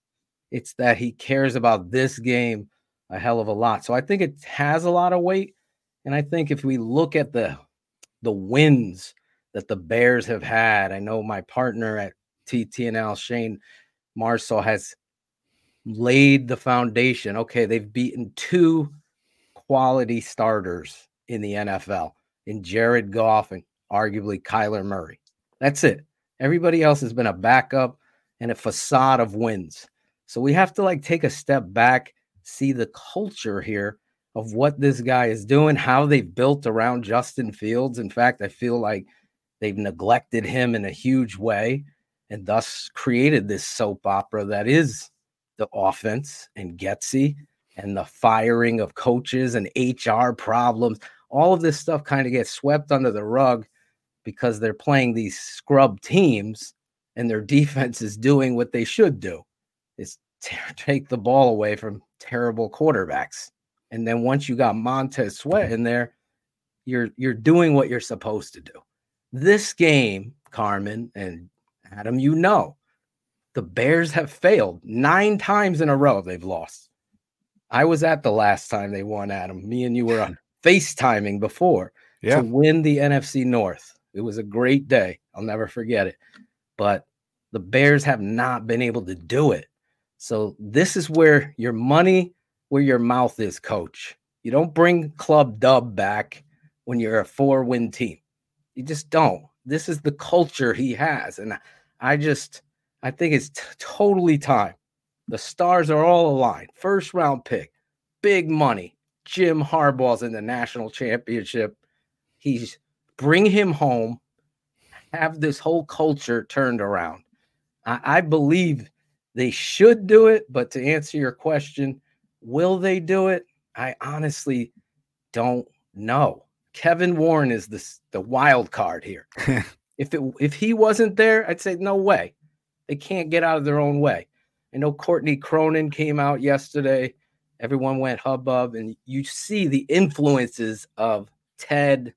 it's that he cares about this game a hell of a lot. So I think it has a lot of weight. And I think if we look at the the wins that the Bears have had, I know my partner at T T N L, Shane Marceau, has laid the foundation. Okay, they've beaten two quality starters in the N F L, in Jared Goff and arguably Kyler Murray. That's it. Everybody else has been a backup and a facade of wins. So we have to like take a step back, see the culture here of what this guy is doing, how they've built around Justin Fields. In fact, I feel like they've neglected him in a huge way and thus created this soap opera that is the offense and Getsy and the firing of coaches and H R problems. All of this stuff kind of gets swept under the rug because they're playing these scrub teams and their defense is doing what they should do, is t- take the ball away from terrible quarterbacks. And then once you got Montez Sweat in there, you're you're doing what you're supposed to do. This game, Carmen and Adam, you know, the Bears have failed nine times in a row. They've lost. I was at the last time they won, Adam. Me and you were on FaceTiming before yeah. to win the N F C North. It was a great day. I'll never forget it. But the Bears have not been able to do it. So this is where your money, where your mouth is, coach. You don't bring Club Dub back when you're a four-win team. You just don't. This is the culture he has. And I just, I think it's t- totally time. The stars are all aligned. First round pick, big money. Jim Harbaugh's in the national championship. He's bring him home, have this whole culture turned around. I, I believe they should do it, but to answer your question, will they do it? I honestly don't know. Kevin Warren is the, the wild card here. if it if he wasn't there, I'd say no way. They can't get out of their own way. I know Courtney Cronin came out yesterday. Everyone went hubbub, and you see the influences of Ted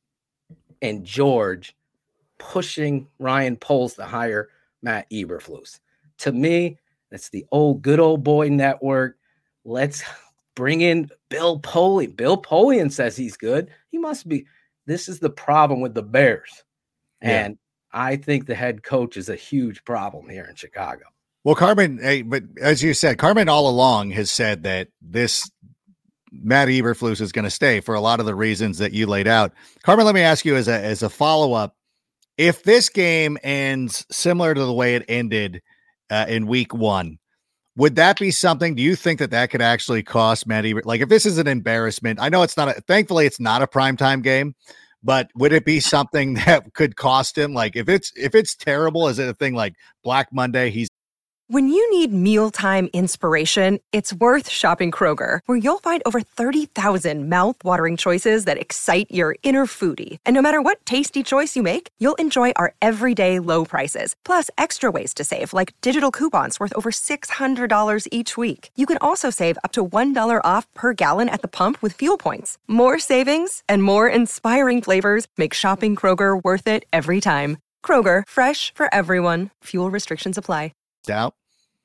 and George pushing Ryan Poles to hire Matt Eberflus. To me, that's the old good old boy network. Let's bring in Bill Polian. Bill Polian says he's good. He must be. This is the problem with the Bears. Yeah. And I think the head coach is a huge problem here in Chicago. Well, Carmen, hey, but as you said, Carmen all along has said that this Matt Eberflus is going to stay for a lot of the reasons that you laid out. Carmen, let me ask you as a as a follow-up, if this game ends similar to the way it ended uh, in week one, would that be something? Do you think that that could actually cost Matt Eberflus? Like, if this is an embarrassment, I know it's not, a, thankfully it's not a primetime game, but would it be something that could cost him? Like, if it's, if it's terrible, is it a thing like Black Monday? He's When you need mealtime inspiration, it's worth shopping Kroger, where you'll find over thirty thousand mouth-watering choices that excite your inner foodie. And no matter what tasty choice you make, you'll enjoy our everyday low prices, plus extra ways to save, like digital coupons worth over six hundred dollars each week. You can also save up to one dollar off per gallon at the pump with fuel points. More savings and more inspiring flavors make shopping Kroger worth it every time. Kroger, fresh for everyone. Fuel restrictions apply. Doubt?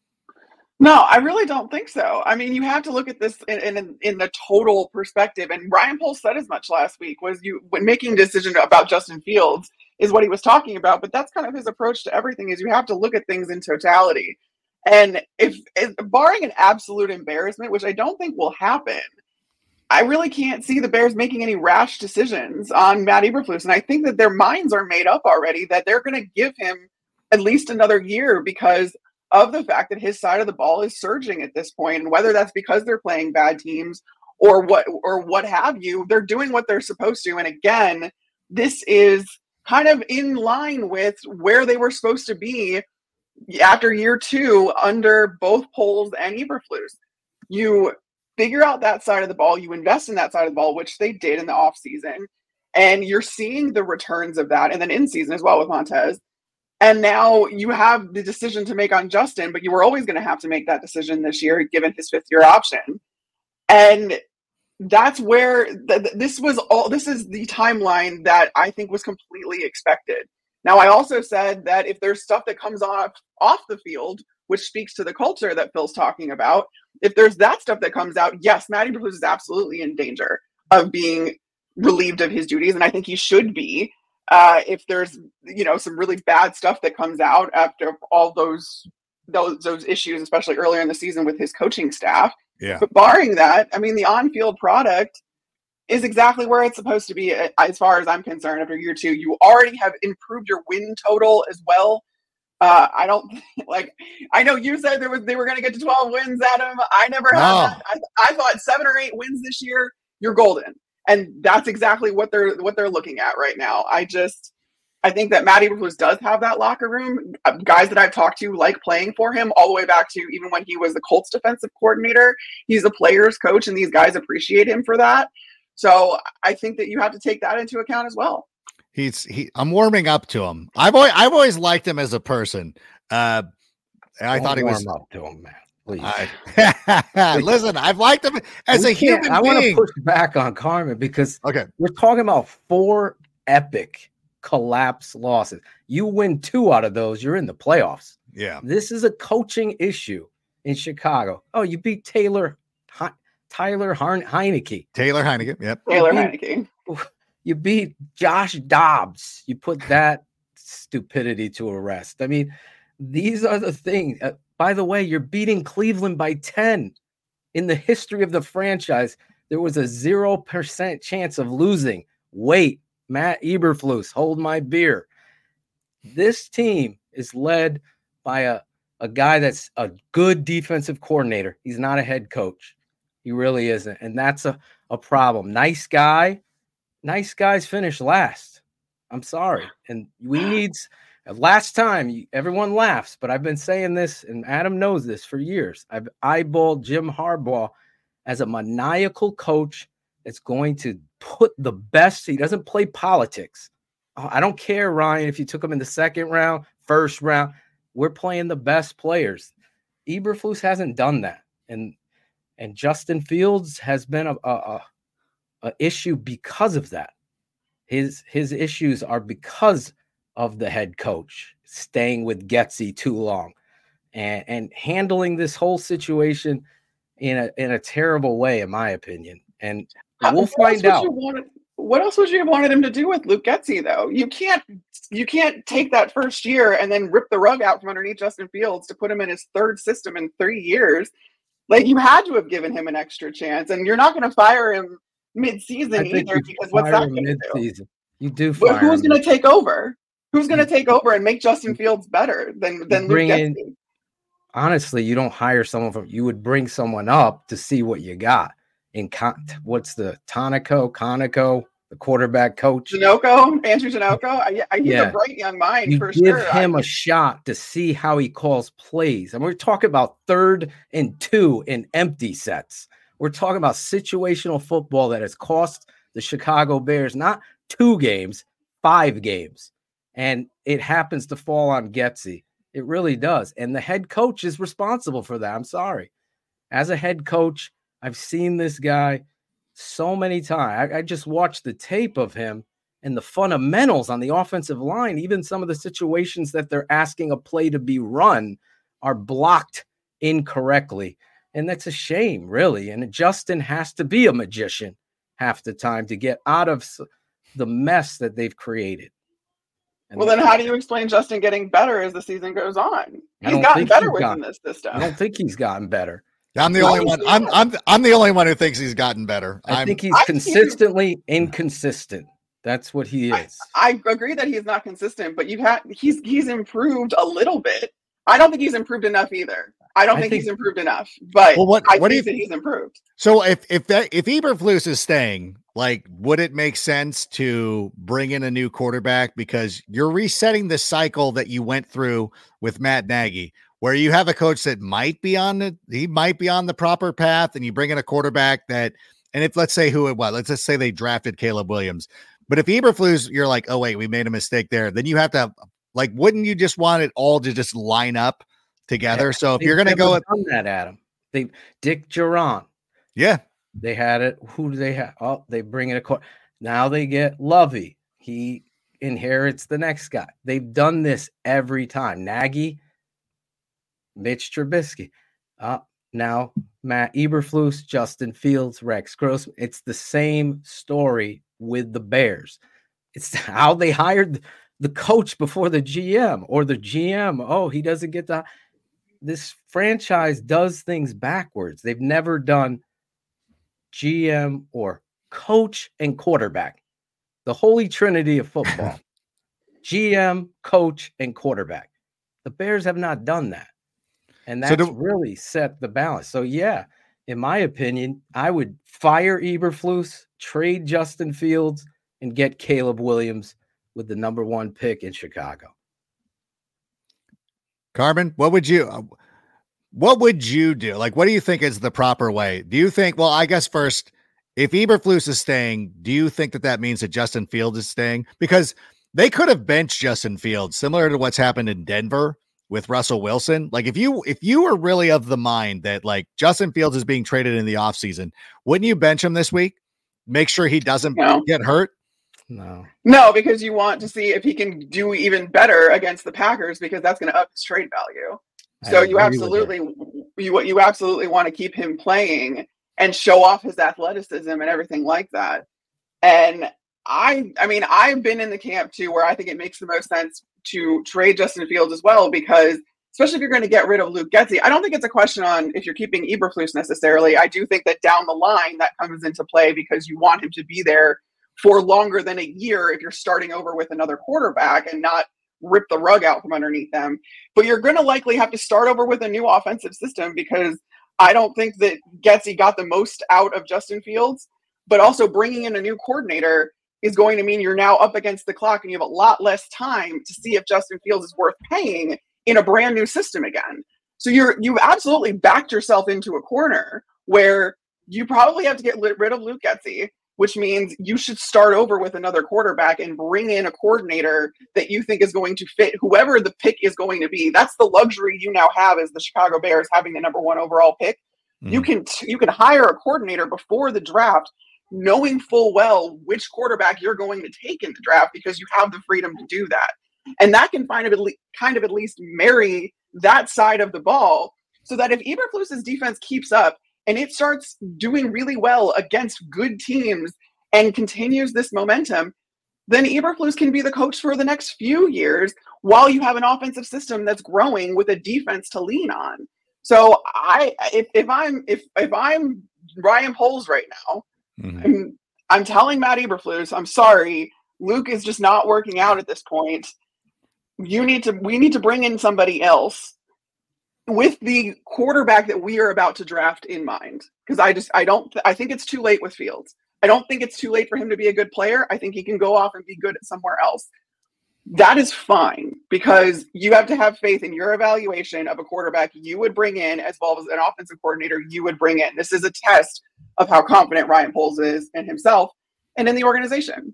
No, I really don't think so. I mean, you have to look at this in, in in the total perspective. And Ryan Poles said as much last week, was you when making a decision about Justin Fields is what he was talking about. But that's kind of his approach to everything, is you have to look at things in totality. And if, if barring an absolute embarrassment, which I don't think will happen, I really can't see the Bears making any rash decisions on Matt Eberflus. And I think that their minds are made up already that they're going to give him at least another year because of the fact that his side of the ball is surging at this point. And whether that's because they're playing bad teams or what or what have you. They're doing what they're supposed to. And again, this is kind of in line with where they were supposed to be after year two under both Poles and Eberflus. You figure out that side of the ball, you invest in that side of the ball, which they did in the offseason, and you're seeing the returns of that, and then in season as well with Montez. And now you have the decision to make on Justin, but you were always going to have to make that decision this year, given his fifth year option. And that's where th- this was all, this is the timeline that I think was completely expected. Now, I also said that if there's stuff that comes off, off the field, which speaks to the culture that Phil's talking about, if there's that stuff that comes out, yes, Matty Eberflus is absolutely in danger of being relieved of his duties. And I think he should be. Uh, if there's, you know, some really bad stuff that comes out after all those, those those issues, especially earlier in the season with his coaching staff. Yeah. But barring that, I mean, the on-field product is exactly where it's supposed to be, as far as I'm concerned. After year two, you already have improved your win total as well. Uh, I don't like. I know you said there was they were going to get to twelve wins, Adam. I never had No. that. I, I thought seven or eight wins this year. You're golden. And that's exactly what they're what they're looking at right now. I just I think that Matty Eberflus does have that locker room. Guys that I've talked to like playing for him all the way back to even when he was the Colts defensive coordinator. He's a player's coach, and these guys appreciate him for that. So I think that you have to take that into account as well. He's he. I'm warming up to him. I've always I've always liked him as a person. Uh, I Don't thought he was warm up to him, man. Please. I, listen, I've liked him as We a can't- human I want to being. push back on Carmen because Okay. we're talking about four epic collapse losses. You win two out of those, you're in the playoffs. Yeah. This is a coaching issue in Chicago. Oh, you beat Taylor He- Tyler Harn- Heineke. Taylor Heineke. Yep. Taylor You Heineke. You beat Josh Dobbs. You put that stupidity to a rest. I mean, these are the things. Uh, by the way, you're beating Cleveland by ten. In the history of the franchise, there was a zero percent chance of losing. Wait, Matt Eberflus, hold my beer. This team is led by a, a guy that's a good defensive coordinator. He's not a head coach. He really isn't. And that's a, a problem. Nice guy. Nice guys finish last. I'm sorry. And we need last time everyone laughs, but I've been saying this, and Adam knows this for years. I've eyeballed Jim Harbaugh as a maniacal coach that's going to put the best. He doesn't play politics. I don't care, Ryan, if you took him in the second round, first round. We're playing the best players. Eberflus hasn't done that. And and Justin Fields has been a, a, a an issue because of that. His his issues are because of the head coach staying with Getsy too long and, and handling this whole situation in a in a terrible way, in my opinion. And we'll What find else out. would you want- What else would you have wanted him to do with Luke Getsy, though? You can't you can't take that first year and then rip the rug out from underneath Justin Fields to put him in his third system in three years. Like, you had to have given him an extra chance, and you're not going to fire him mid-season I think either, you because what's fire that him going to do? mid-season. You do But fire who's him. going to take over? Who's going to take over and make Justin Fields better than than Luke bring Getsy? in- Honestly, you don't hire someone from. You would bring someone up to see what you got. In con- what's the Tonico, Conoco, the quarterback coach? Janoko, Andrew Janoko. I, I, he's Yeah. a bright young mind You for give sure. him I, a shot to see how he calls plays. And we're talking about third and two in empty sets. We're talking about situational football that has cost the Chicago Bears not two games, five games. And it happens to fall on Getsy. It really does. And the head coach is responsible for that. I'm sorry. As a head coach, I've seen this guy so many times. I, I just watched the tape of him and the fundamentals on the offensive line. Even some of the situations that they're asking a play to be run are blocked incorrectly. And that's a shame, really. And Justin has to be a magician half the time to get out of the mess that they've created. And well, then how do you explain Justin getting better as the season goes on? I He's don't gotten think better he's within gotten- this system. I don't think he's gotten better. I'm the I only can one. see I'm that. I'm I'm the only one who thinks he's gotten better. I I'm, think he's I see him- consistently inconsistent. That's what he I, is. I agree that he's not consistent, but you've had he's he's improved a little bit. I don't think he's improved enough either. I don't I think, think- he's improved enough, but Well, what- I what do think you- that he's improved. So if if that if Eberflus is staying, like, would it make sense to bring in a new quarterback because you're resetting the cycle that you went through with Matt Nagy, where you have a coach that might be on the he might be on the proper path, and you bring in a quarterback that, and if let's say who it was, let's just say they drafted Caleb Williams, but if Eberflus, you're like, oh wait, we made a mistake there, then you have to, like, wouldn't you just want it all to just line up together? Yeah, So if they've you're gonna never go with done that, Adam. They Dick Duran. yeah. They had it. Who do they have? Oh, they bring in a court. Now they get Lovey. He inherits the next guy. They've done this every time. Nagy, Mitch Trubisky. Uh, now Matt Eberflus, Justin Fields, Rex Grossman. It's the same story with the Bears. It's how they hired the coach before the G M, or the G M. Oh, he doesn't get the. This franchise does things backwards. They've never done G M or coach and quarterback, the holy trinity of football. G M, coach, and quarterback. The Bears have not done that. And So that's do- really set the balance. So, yeah, in my opinion, I would fire Eberflus, trade Justin Fields, and get Caleb Williams with the number one pick in Chicago. Carmen, what would you uh, what would you do? Like, what do you think is the proper way? Do you think, well, I guess first, if Eberflus is staying, do you think that that means that Justin Fields is staying? Because they could have benched Justin Fields, similar to what's happened in Denver with Russell Wilson. Like, if you if you were really of the mind that, like, Justin Fields is being traded in the offseason, wouldn't you bench him this week? Make sure he doesn't No. get hurt? No. No, because you want to see if he can do even better against the Packers, because that's going to up his trade value. I So you agree with absolutely you you absolutely want to keep him playing and show off his athleticism and everything like that. And I I mean, I've been in the camp too where I think it makes the most sense to trade Justin Fields as well, because especially if you're going to get rid of Luke Getsy, I don't think it's a question on if you're keeping Eberflus necessarily. I do think that down the line that comes into play because you want him to be there for longer than a year if you're starting over with another quarterback and not rip the rug out from underneath them. But you're going to likely have to start over with a new offensive system, because I don't think that Getsy got the most out of Justin Fields, but also bringing in a new coordinator is going to mean you're now up against the clock and you have a lot less time to see if Justin Fields is worth paying in a brand new system again. So you're, you've absolutely backed yourself into a corner where you probably have to get rid of Luke Getsy, which means you should start over with another quarterback and bring in a coordinator that you think is going to fit whoever the pick is going to be. That's the luxury you now have as the Chicago Bears having the number one overall pick. Mm-hmm. You can you can hire a coordinator before the draft, knowing full well which quarterback you're going to take in the draft, because you have the freedom to do that. And that can kind of at least, kind of at least marry that side of the ball, so that if Eberflus's defense keeps up and it starts doing really well against good teams and continues this momentum, then Eberflus can be the coach for the next few years while you have an offensive system that's growing with a defense to lean on. So I, if, if I'm if if I'm Ryan Poles right now, mm-hmm. I'm, I'm telling Matt Eberflus, I'm sorry, Luke is just not working out at this point. You need to we need to bring in somebody else with the quarterback that we are about to draft in mind. Because I just, I don't, I think it's too late with Fields. I don't think it's too late for him to be a good player. I think he can go off and be good at somewhere else. That is fine, because you have to have faith in your evaluation of a quarterback you would bring in, as well as an offensive coordinator you would bring in. This is a test of how confident Ryan Poles is in himself and in the organization.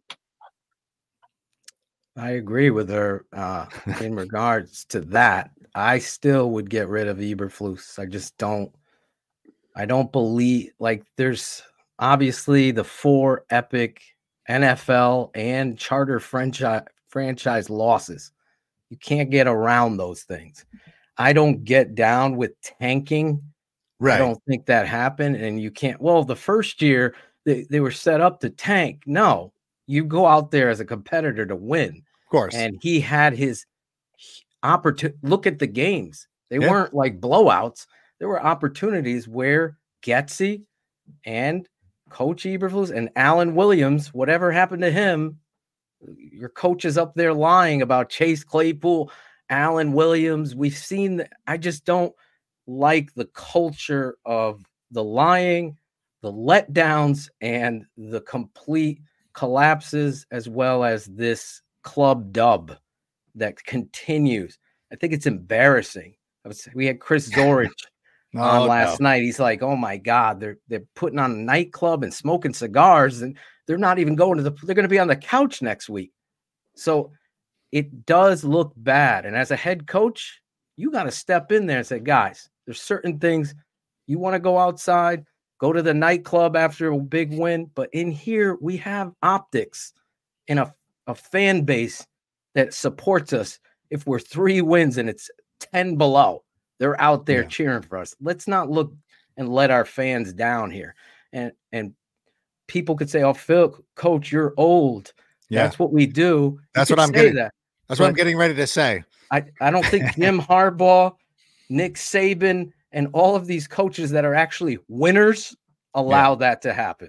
I agree with her uh, in regards to that. I still would get rid of Eberflus. I just don't, I don't believe, like, there's obviously the four epic N F L and charter franchise franchise losses. You can't get around those things. I don't get down with tanking. Right. I don't think that happened. And you can't, well, the first year they, they were set up to tank. No, you go out there as a competitor to win. Of course. And he had his opportunity. Look at the games. They yeah. weren't like blowouts. There were opportunities where Getsy and Coach Eberflus and Alan Williams, whatever happened to him, your coach is up there lying about Chase Claypool, Alan Williams. We've seen that. I just don't, like the culture of the lying, the letdowns, and the complete collapses, as well as this club dub that continues. I think it's embarrassing. I was, we had Chris Zorich oh, on last no. night. He's like, "Oh my God, they're they're putting on a nightclub and smoking cigars, and they're not even going to the. They're going to be on the couch next week." So it does look bad. And as a head coach, you got to step in there and say, "Guys, there's certain things you want to go outside, go to the nightclub after a big win, but in here we have optics and a a fan base that supports us. If we're three wins and it's ten below, they're out there yeah. cheering for us. Let's not look and let our fans down here." And and people could say, "Oh, Phil, coach, you're old." Yeah. That's what we do. That's you what I'm say getting. That. That's but what I'm getting ready to say. I, I don't think Jim Harbaugh, Nick Saban, and all of these coaches that are actually winners allow yeah. that to happen.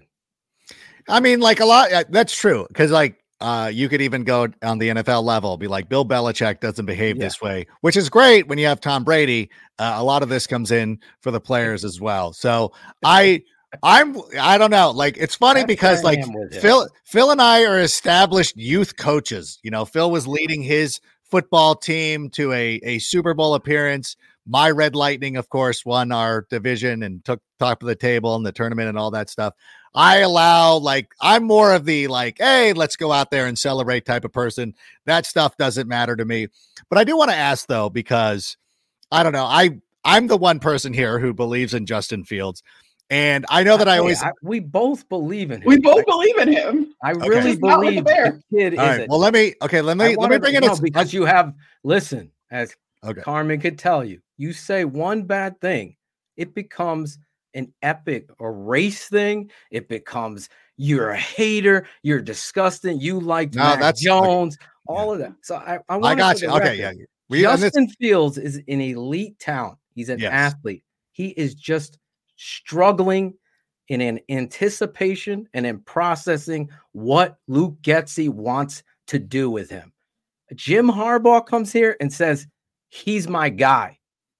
I mean, like a lot. That's true. Because like, Uh, you could even go on the N F L level, be like, Bill Belichick doesn't behave yeah. this way, which is great when you have Tom Brady. Uh, a lot of this comes in for the players as well. So I, I'm, I don't know. Like, it's funny That's because like Phil, Phil and I are established youth coaches. You know, Phil was leading his football team to a, a Super Bowl appearance. My Red Lightning, of course, won our division and took top of the table in the tournament and all that stuff. I allow, like, I'm more of the, like, hey, let's go out there and celebrate type of person. That stuff doesn't matter to me. But I do want to ask, though, because I don't know. I, I'm the one person here who believes in Justin Fields. And I know that I always. I, we both believe in him. We both I, believe in him. I really okay. believe the kid all is right. it. Well, let me, okay, let me, let me bring it no, in. Because you have, listen, as okay. Carmen could tell you, you say one bad thing, it becomes an epic or race thing. It becomes you're a hater, you're disgusting, you like no, Mac that's Jones, okay. all yeah. of that. So I, I, I got you. Okay, yeah. We, Justin Fields is an elite talent. He's an yes. athlete. He is just struggling in an anticipation and in processing what Luke Getsy wants to do with him. Jim Harbaugh comes here and says, he's my guy.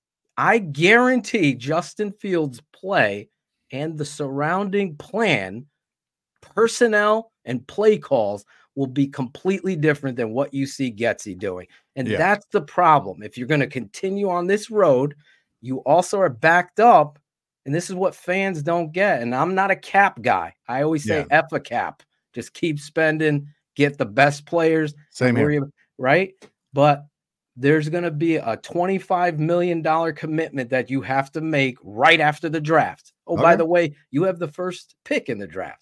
I guarantee Justin Fields' play and the surrounding plan, personnel and play calls will be completely different than what you see Getsy doing. And yeah. that's the problem. If you're going to continue on this road, you also are backed up. And this is what fans don't get. And I'm not a cap guy. I always say yeah. F a cap. Just keep spending, get the best players. Same here. You, right? But there's going to be a twenty-five million dollars commitment that you have to make right after the draft. Oh, okay. By the way, you have the first pick in the draft.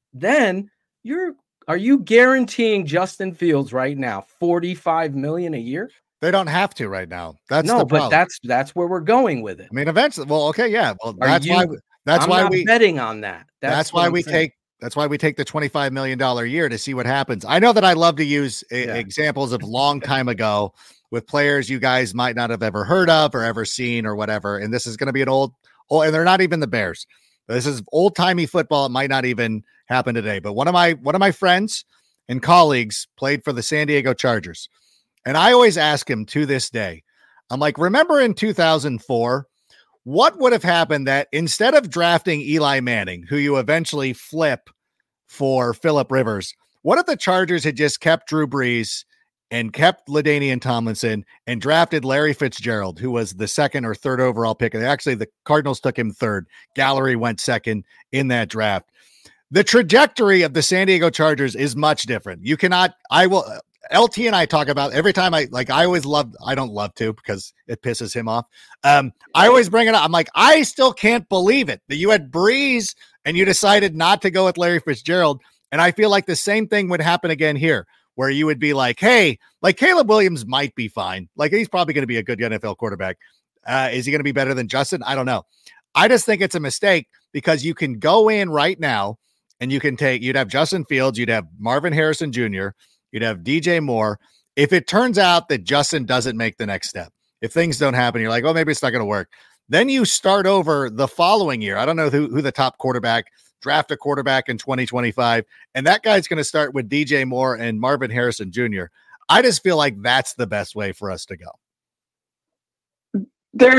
Then you're, are you guaranteeing Justin Fields right now forty-five million dollars a year? They don't have to right now. That's no, the but that's that's where we're going with it. I mean, eventually. Well, okay, yeah. Well, are that's you, why. That's I'm why not we betting on that. That's, that's why I'm we saying. take. That's why we take the twenty-five million dollars a year to see what happens. I know that I love to use yeah. examples of long time ago with players you guys might not have ever heard of or ever seen or whatever. And this is going to be an old, oh, and they're not even the Bears. This is old timey football. It might not even happen today. But one of my one of my friends and colleagues played for the San Diego Chargers. And I always ask him to this day, I'm like, remember in two thousand four, what would have happened that instead of drafting Eli Manning, who you eventually flip for Phillip Rivers, what if the Chargers had just kept Drew Brees and kept LaDainian Tomlinson and drafted Larry Fitzgerald, who was the second or third overall pick? Actually, the Cardinals took him third. Gallery went second in that draft. The trajectory of the San Diego Chargers is much different. You cannot, I will, L T and I talk about every time I like, I always love, I don't love to because it pisses him off. Um, I always bring it up. I'm like, I still can't believe it that you had Breeze and you decided not to go with Larry Fitzgerald. And I feel like the same thing would happen again here, where you would be like, hey, like Caleb Williams might be fine. Like he's probably going to be a good N F L quarterback. Uh, is he going to be better than Justin? I don't know. I just think it's a mistake because you can go in right now and you can take, you'd have Justin Fields, you'd have Marvin Harrison Junior, you'd have D J Moore. If it turns out that Justin doesn't make the next step, if things don't happen, you're like, oh, maybe it's not going to work. Then you start over the following year. I don't know who, who the top quarterback, draft a quarterback in twenty twenty-five. And that guy's going to start with D J Moore and Marvin Harrison Junior I just feel like that's the best way for us to go. There's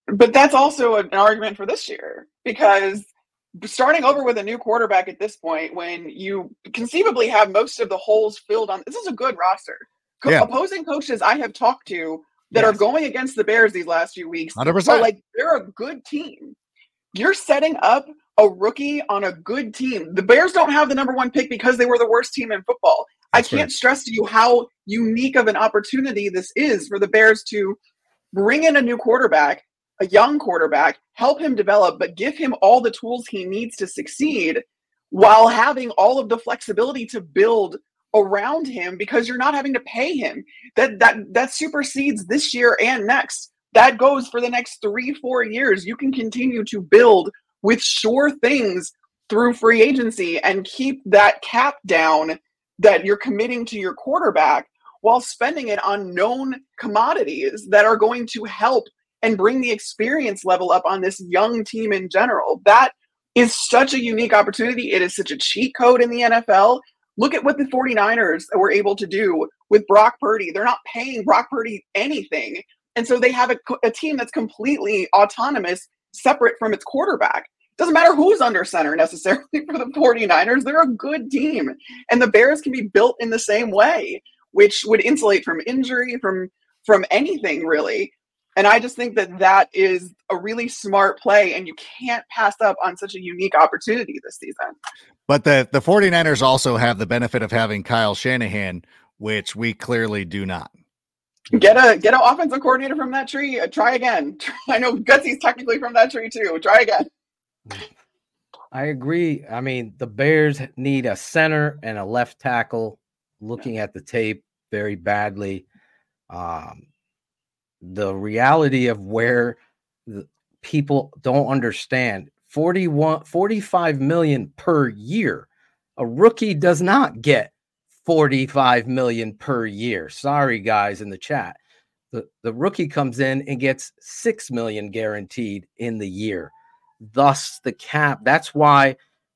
But that's also an argument for this year, because starting over with a new quarterback at this point, when you conceivably have most of the holes filled on, this is a good roster. Co- Yeah. Opposing coaches I have talked to that Yes. are going against the Bears these last few weeks one hundred percent. are like, they're a good team. You're setting up a rookie on a good team. The Bears don't have the number one pick because they were the worst team in football. That's I can't right. stress to you how unique of an opportunity this is for the Bears to bring in a new quarterback, a young quarterback, help him develop, but give him all the tools he needs to succeed while having all of the flexibility to build around him, because you're not having to pay him. That that that supersedes this year and next. That goes for the next three, four years. You can continue to build with sure things through free agency and keep that cap down that you're committing to your quarterback while spending it on known commodities that are going to help and bring the experience level up on this young team in general. That is such a unique opportunity. It is such a cheat code in the N F L. Look at what the 49ers were able to do with Brock Purdy. They're not paying Brock Purdy anything. And so they have a, a team that's completely autonomous, separate from its quarterback. Doesn't matter who's under center necessarily for the 49ers. They're a good team. And the Bears can be built in the same way, which would insulate from injury, from, from anything really. And I just think that that is a really smart play, and you can't pass up on such a unique opportunity this season. But the, the 49ers also have the benefit of having Kyle Shanahan, which we clearly do not. Get a get an offensive coordinator from that tree. Uh, try again. I know Gutsy's technically from that tree too. Try again. I agree. I mean, the Bears need a center and a left tackle. Looking at the tape very badly. Um, the reality of where the people don't understand, forty-one, forty-five million per year. A rookie does not get forty-five million per year. Sorry, guys in the chat. The, the rookie comes in and gets six million guaranteed in the year. Thus the cap. That's why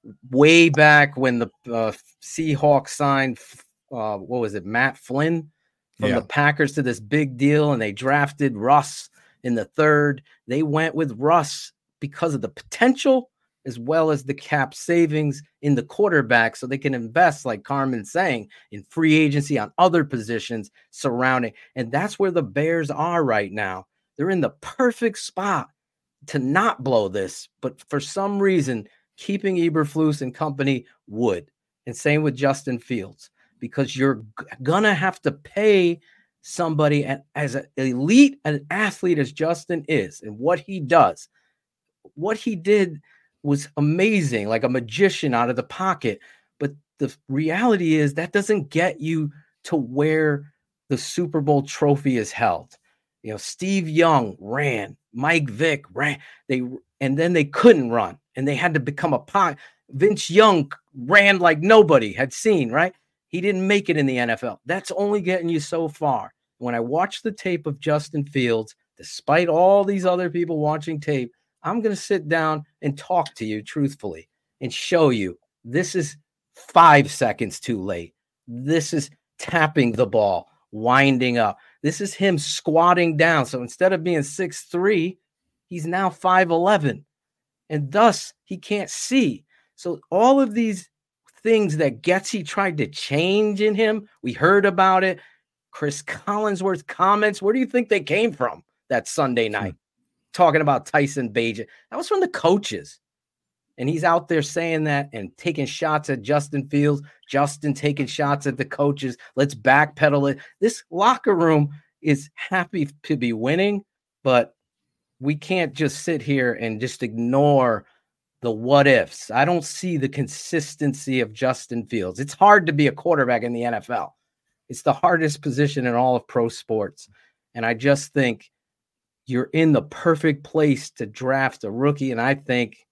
way back when the uh, Seahawks signed, uh, what was it, Matt Flynn from Yeah. the Packers to this big deal, and they drafted Russ in the third. They went with Russ because of the potential as well as the cap savings in the quarterback, so they can invest, like Carmen's saying, in free agency on other positions surrounding. And that's where the Bears are right now. They're in the perfect spot to not blow this, but for some reason, keeping Eberflus and company would. And same with Justin Fields, because you're g- gonna have to pay somebody at, as an elite an athlete as Justin is, and what he does, what he did was amazing, like a magician out of the pocket. But the reality is that doesn't get you to where the Super Bowl trophy is held. You know, Steve Young ran, Mike Vick ran, they and then they couldn't run, and they had to become a pocket. Vince Young ran like nobody had seen, right? He didn't make it in the N F L. That's only getting you so far. When I watch the tape of Justin Fields, despite all these other people watching tape, I'm going to sit down and talk to you truthfully and show you this is five seconds too late. This is tapping the ball, winding up. This is him squatting down. So instead of being six three, he's now five eleven, and thus he can't see. So all of these things that Getsy tried to change in him, we heard about it. Chris Collinsworth's comments, where do you think they came from that Sunday night? Hmm. Talking about Tyson Bagent. That was from the coaches. And he's out there saying that and taking shots at Justin Fields. Justin taking shots at the coaches. Let's backpedal it. This locker room is happy to be winning, but we can't just sit here and just ignore the what ifs. I don't see the consistency of Justin Fields. It's hard to be a quarterback in the N F L. It's the hardest position in all of pro sports. And I just think you're in the perfect place to draft a rookie. And I think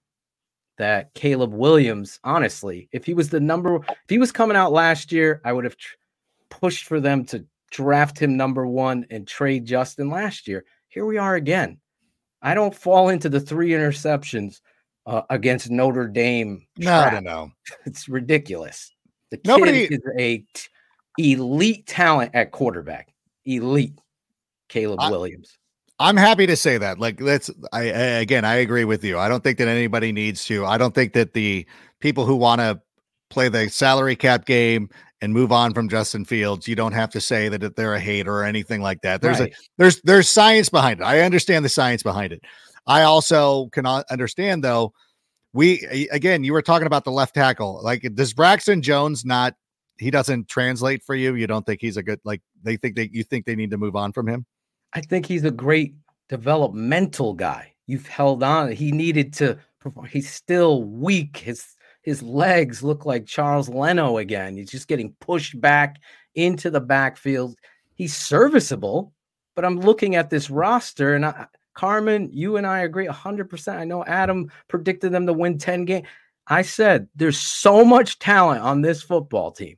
that Caleb Williams, honestly, if he was the number, if he was coming out last year, I would have tr- pushed for them to draft him number one and trade Justin last year. Here we are again. I don't fall into the three interceptions uh, against Notre Dame. No, no, no. It's ridiculous. The kid Nobody is a t- elite talent at quarterback. Elite. Caleb I, Williams. I'm happy to say that. Like, that's, I, I, again, I agree with you. I don't think that anybody needs to. I don't think that the people who want to play the salary cap game and move on from Justin Fields, you don't have to say that they're a hater or anything like that. There's right. a, there's, there's science behind it. I understand the science behind it. I also can understand though, we, again, you were talking about the left tackle. Like, does Braxton Jones not, he doesn't translate for you? You don't think he's a good, like, they think that you think they need to move on from him? I think he's a great developmental guy. You've held on. He needed to perform. He's still weak. His his legs look like Charles Leno again. He's just getting pushed back into the backfield. He's serviceable, but I'm looking at this roster, and I, Carmen, you and I agree one hundred percent. I know Adam predicted them to win ten games. I said there's so much talent on this football team,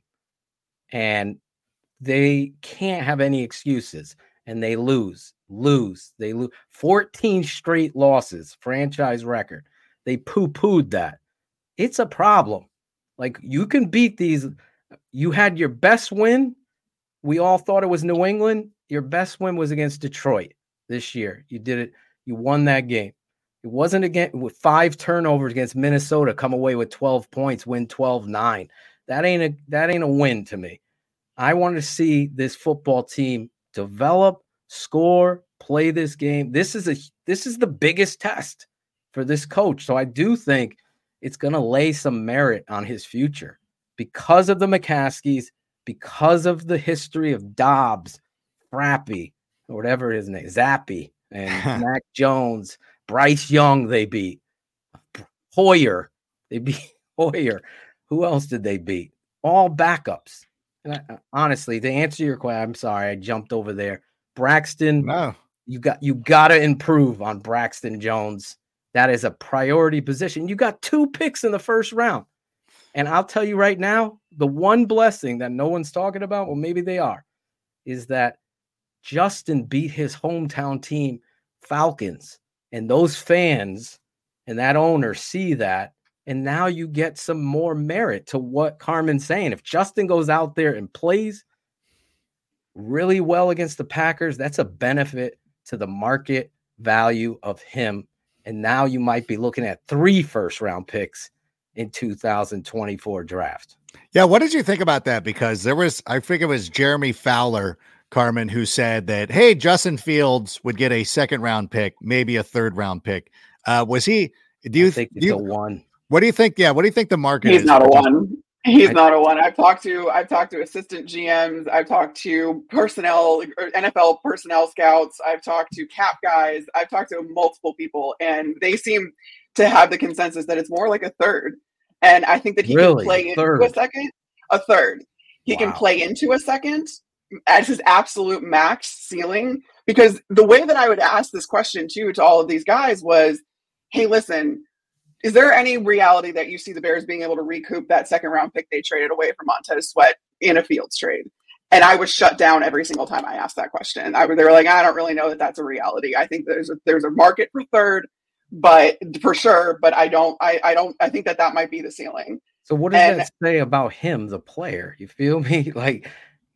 and they can't have any excuses. And they lose, lose, they lose. fourteen straight losses, franchise record. They poo-pooed that. It's a problem. Like, you can beat these. You had your best win. We all thought it was New England. Your best win was against Detroit this year. You did it. You won that game. It wasn't again with five turnovers against Minnesota, come away with twelve points, win twelve nine. That ain't a, that ain't a win to me. I want to see this football team develop, score, play this game. This is a this is the biggest test for this coach. So I do think it's going to lay some merit on his future because of the McCaskies, because of the history of Dobbs, Frappy, or whatever his name, Zappy, and Mac Jones, Bryce Young. They beat Hoyer. They beat Hoyer. Who else did they beat? All backups. And I, honestly, to answer your question, I'm sorry I jumped over there. Braxton, no. you got you got to improve on Braxton Jones. That is a priority position. You got two picks in the first round, and I'll tell you right now, the one blessing that no one's talking about, well, maybe they are, is that Justin beat his hometown team, Falcons, and those fans and that owner see that. And now you get some more merit to what Carmen's saying. If Justin goes out there and plays really well against the Packers, that's a benefit to the market value of him. And now you might be looking at three first round picks in two thousand twenty-four draft. Yeah. What did you think about that? Because there was, I think it was Jeremy Fowler, Carmen, who said that, hey, Justin Fields would get a second round pick, maybe a third round pick. Uh, was he, do you I think it's do you, a one? What do you think? Yeah. What do you think the market He's is? He's not a one. He's I, not a one. I've talked to, I've talked to assistant G Ms. I've talked to personnel, N F L personnel scouts. I've talked to cap guys. I've talked to multiple people, and they seem to have the consensus that it's more like a third. And I think that he really? can play third. into a second, a third. He wow. can play into a second as his absolute max ceiling. Because the way that I would ask this question too, to all of these guys was, hey, listen, is there any reality that you see the Bears being able to recoup that second round pick they traded away from Montez Sweat in a Fields trade? And I was shut down every single time I asked that question. I, they were like, I don't really know that that's a reality. I think there's a, there's a market for third, but for sure. But I don't, I, I don't, I think that that might be the ceiling. So what does and, that say about him, the player? You feel me? Like,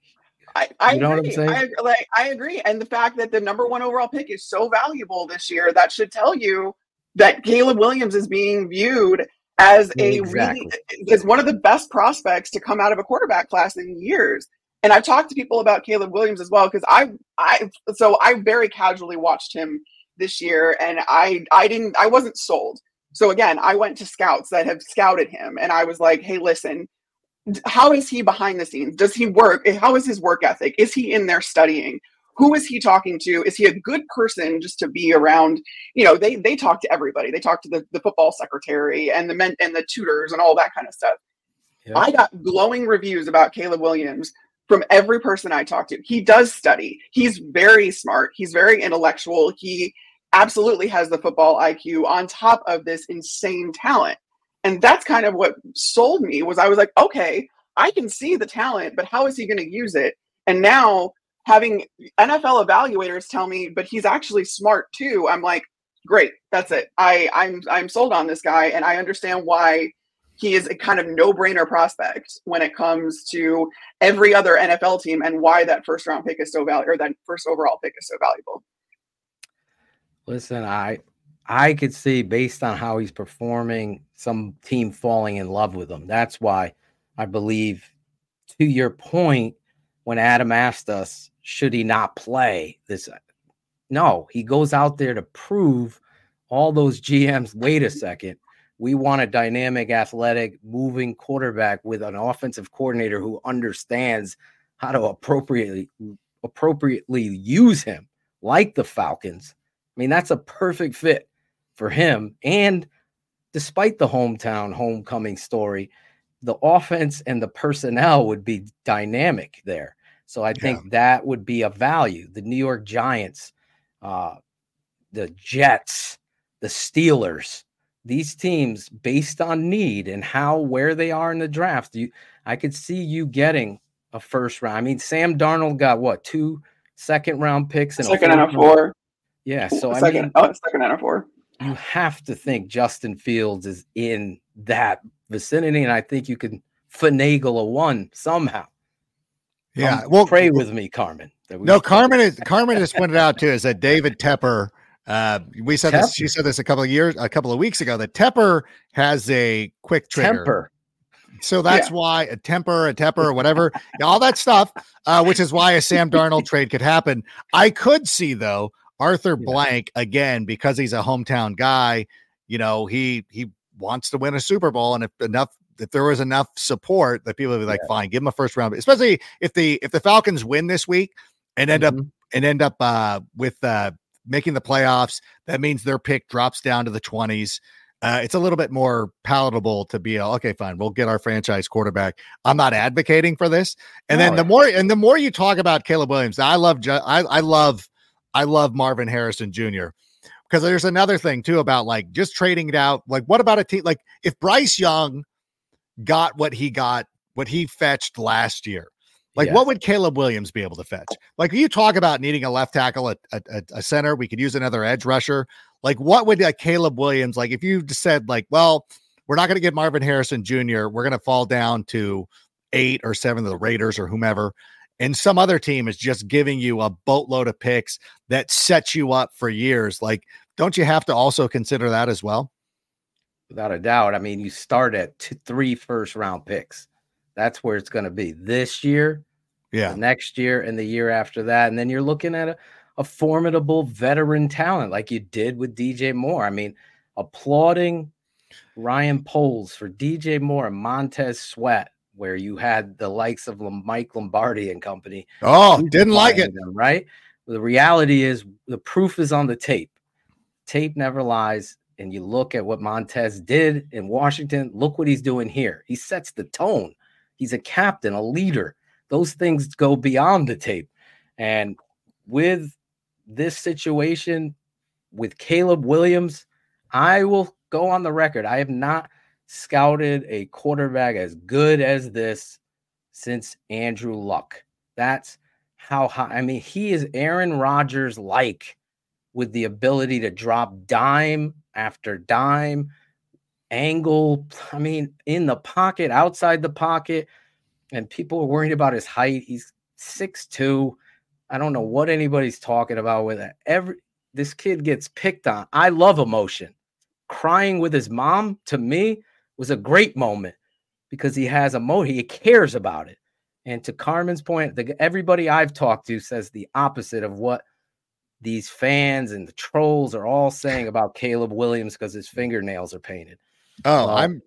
I, I you know agree. what I'm saying? I, like, I agree. And the fact that the number one overall pick is so valuable this year, that should tell you that Caleb Williams is being viewed as a exactly. really, as one of the best prospects to come out of a quarterback class in years. And I've talked to people about Caleb Williams as well, because I, I, so I very casually watched him this year, and I, I didn't, I wasn't sold. So again, I went to scouts that have scouted him, and I was like, hey, listen, how is he behind the scenes? Does he work? How is his work ethic? Is he in there studying? Who is he talking to? Is he a good person just to be around? You know, they they talk to everybody. They talk to the, the football secretary and the men and the tutors and all that kind of stuff. Yeah. I got glowing reviews about Caleb Williams from every person I talked to. He does study. He's very smart. He's very intellectual. He absolutely has the football I Q on top of this insane talent. And that's kind of what sold me. Was I was like, okay, I can see the talent, but how is he going to use it? And now having N F L evaluators tell me, but he's actually smart too. I'm like, great, that's it. I, I'm I'm sold on this guy, and I understand why he is a kind of no-brainer prospect when it comes to every other N F L team, and why that first round pick is so valuable, or that first overall pick is so valuable. Listen, I I could see based on how he's performing, some team falling in love with him. That's why I believe, to your point, when Adam asked us, should he not play this? No, he goes out there to prove all those G Ms, wait a second, we want a dynamic, athletic, moving quarterback with an offensive coordinator who understands how to appropriately appropriately use him, like the Falcons. I mean, that's a perfect fit for him. And despite the hometown homecoming story, the offense and the personnel would be dynamic there. So I think yeah. that would be a value. The New York Giants, uh, the Jets, the Steelers, these teams, based on need and how where they are in the draft, you, I could see you getting a first round. I mean, Sam Darnold got what, two second round picks and second a and a four. Yeah, so a I second, mean, oh, second and a four. You have to think Justin Fields is in that vicinity, and I think you can finagle a one somehow. Yeah, um, well, pray with me, Carmen. No, Carmen is Carmen has pointed out too is that David Tepper. Uh, we said Tepper. this. She said this a couple of years, a couple of weeks ago. That Tepper has a quick trigger. Temper. So that's yeah. why a temper, a tepper, or whatever, all that stuff, uh, which is why a Sam Darnold trade could happen. I could see though Arthur yeah. Blank again because he's a hometown guy. You know, he he wants to win a Super Bowl, and if enough. If there was enough support that people would be like, yeah. fine, give him a first round, especially if the if the Falcons win this week and end mm-hmm. up and end up uh, with uh, making the playoffs, that means their pick drops down to the twenties. Uh, it's a little bit more palatable to be okay, fine, we'll get our franchise quarterback. I'm not advocating for this. And no, then the more and the more you talk about Caleb Williams, I love I, I love I love Marvin Harrison Junior Because there's another thing too about like just trading it out. Like, what about a team like if Bryce Young got what he got, what he fetched last year, like yes. what would Caleb Williams be able to fetch? Like you talk about needing a left tackle, a, a, a center, we could use another edge rusher. Like what would a Caleb Williams, like if you just said like, well, we're not going to get Marvin Harrison Junior We're going to fall down to eight or seven of the Raiders or whomever. And some other team is just giving you a boatload of picks that sets you up for years. Like, don't you have to also consider that as well? Without a doubt. I mean, you start at two, three first round picks. That's where it's going to be this year, yeah, next year, and the year after that. And then you're looking at a, a formidable veteran talent like you did with D J Moore. I mean, applauding Ryan Poles for D J Moore and Montez Sweat, where you had the likes of Mike Lombardi and company. Oh, didn't like it. Them, right? The reality is the proof is on the tape. Tape never lies. And you look at what Montez did in Washington, look what he's doing here. He sets the tone. He's a captain, a leader. Those things go beyond the tape. And with this situation, with Caleb Williams, I will go on the record. I have not scouted a quarterback as good as this since Andrew Luck. That's how high. I mean, he is Aaron Rodgers-like with the ability to drop dime after dime, angle, I mean, in the pocket, outside the pocket, and people are worried about his height. He's six two. I don't know what anybody's talking about with it. Every this kid gets picked on. I love emotion. Crying with his mom, to me, was a great moment because he has emotion. He cares about it. And to Carmen's point, the, everybody I've talked to says the opposite of what these fans and the trolls are all saying about Caleb Williams because his fingernails are painted. Oh, well, I'm.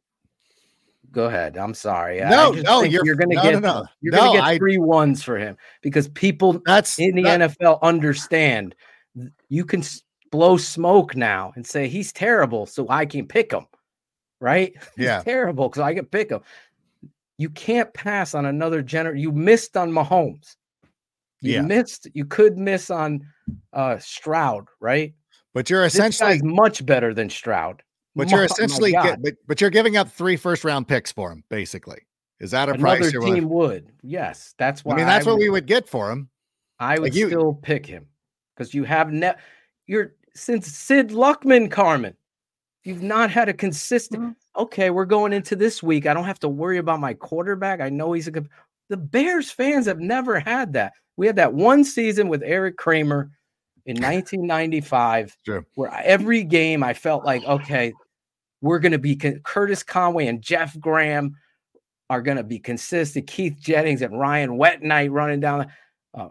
Go ahead. I'm sorry. No, no, you're, you're going to no, get no, no. you're no, going to get I, three ones for him because people that's in the that, N F L understand you can blow smoke now and say he's terrible, so I can pick him. Right? Yeah, he's terrible because I can pick him. You can't pass on another gener. You missed on Mahomes. You yeah. missed. You could miss on uh, Stroud, right? But you're essentially this guy's much better than Stroud. But you're oh, essentially, get, but, but you're giving up three first round picks for him, basically. Is that a Another price? Another team would. Yes, that's why. I mean, that's I what would, we would get for him. I would like you, still pick him because you have net. You're since Sid Luckman, Carmen. You've not had a consistent. Mm-hmm. Okay, we're going into this week. I don't have to worry about my quarterback. I know he's a good. The Bears fans have never had that. We had that one season with Eric Kramer in nineteen ninety-five, True. where every game I felt like, okay, we're going to be Curtis Conway and Jeff Graham are going to be consistent. Keith Jennings and Ryan Wetnight running down. Uh,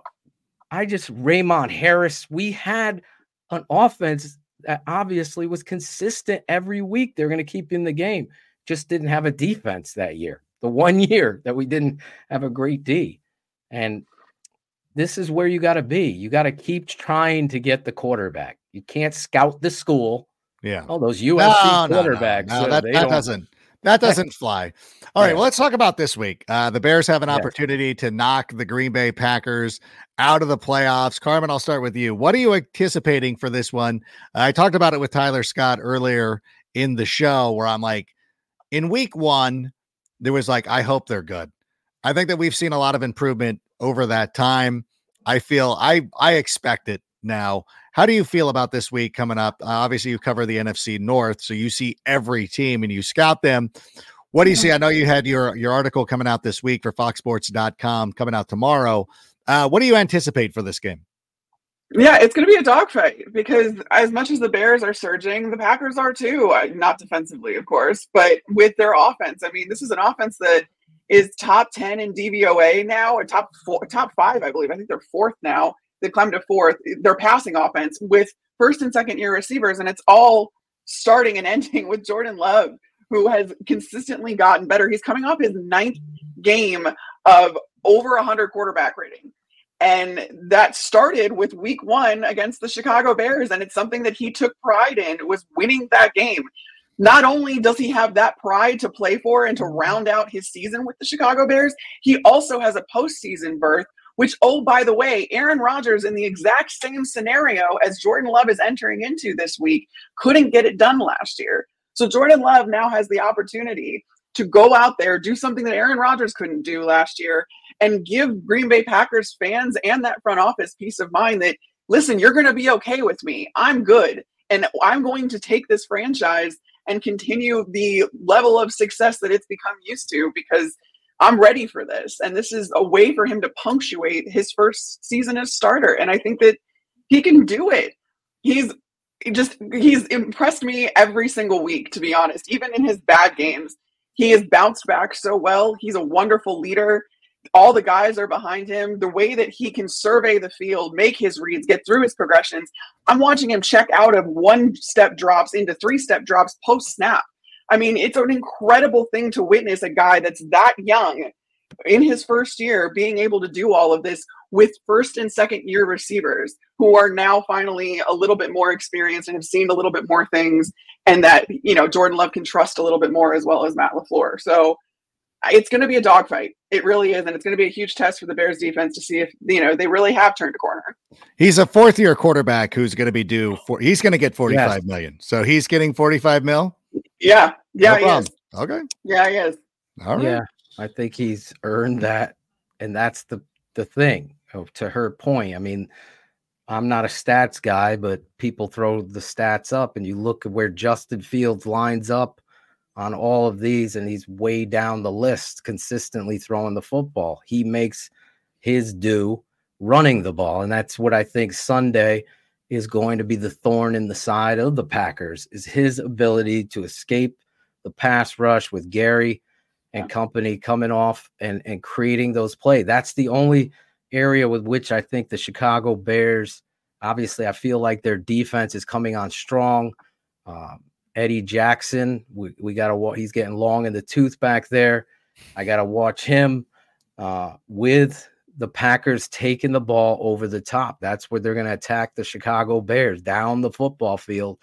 I just Raymond Harris. We had an offense that obviously was consistent every week. They're going to keep in the game. Just didn't have a defense that year. The one year that we didn't have a great D. And this is where you got to be. You got to keep trying to get the quarterback. You can't scout the school. Yeah. Oh, those U S C no, no, quarterbacks. No, no, uh, that, that doesn't. That doesn't fly. All right, Yeah. well, let's talk about this week. Uh, the Bears have an Yes. opportunity to knock the Green Bay Packers out of the playoffs. Carmen, I'll start with you. What are you anticipating for this one? I talked about it with Tyler Scott earlier in the show where I'm like, in week one, there was like, I hope they're good. I think that we've seen a lot of improvement over that time. I feel I I expect it now. How do you feel about this week coming up? Uh, obviously, you cover the N F C North, so you see every team and you scout them. What do you see? I know you had your, your article coming out this week for fox sports dot com coming out tomorrow. Uh, what do you anticipate for this game? Yeah, it's going to be a dogfight because as much as the Bears are surging, the Packers are too. Uh, Not defensively, of course, but with their offense. I mean, this is an offense that is top ten in D V O A now, or top four, top five, I believe. I think they're fourth now. They climbed to fourth. They're passing offense with first and second year receivers, and it's all starting and ending with Jordan Love, who has consistently gotten better. He's coming off his ninth game of over one hundred quarterback rating. And that started with week one against the Chicago Bears, and it's something that he took pride in, was winning that game. Not only does he have that pride to play for and to round out his season with the Chicago Bears, he also has a postseason berth, which, oh, by the way, Aaron Rodgers, in the exact same scenario as Jordan Love is entering into this week, couldn't get it done last year. So Jordan Love now has the opportunity to go out there, do something that Aaron Rodgers couldn't do last year, and give Green Bay Packers fans and that front office peace of mind that, listen, you're going to be okay with me. I'm good. And I'm going to take this franchise and continue the level of success that it's become used to because I'm ready for this. And this is a way for him to punctuate his first season as starter. And I think that he can do it. He's just, he's impressed me every single week, to be honest. Even in his bad games, he has bounced back so well. He's a wonderful leader. All the guys are behind him. The way that he can survey the field, make his reads, get through his progressions. I'm watching him check out of one-step drops into three-step drops post-snap. I mean, it's an incredible thing to witness a guy that's that young in his first year being able to do all of this with first and second year receivers who are now finally a little bit more experienced and have seen a little bit more things, and that, you know, Jordan Love can trust a little bit more, as well as Matt LaFleur. So it's going to be a dogfight. It really is. And it's going to be a huge test for the Bears defense to see if, you know, they really have turned a corner. He's a fourth year quarterback who's going to be due for, he's going to get forty-five Yes. million. So he's getting forty-five mil. Yeah. Yeah. No he problem. is. Okay. Yeah, he is. All right. Yeah, I think he's earned that. And that's the, the thing. Oh, to her point, I mean, I'm not a stats guy, but people throw the stats up and you look at where Justin Fields lines up on all of these, and he's way down the list, consistently throwing the football. He makes his due running the ball. And that's what I think Sunday is going to be the thorn in the side of the Packers, is his ability to escape the pass rush with Gary and company coming off and, and creating those plays. That's the only area with which I think the Chicago Bears, obviously, I feel like their defense is coming on strong. Um, Eddie Jackson, we, we got to watch. He's getting long in the tooth back there. I got to watch him uh, with the Packers taking the ball over the top. That's where they're going to attack the Chicago Bears, down the football field.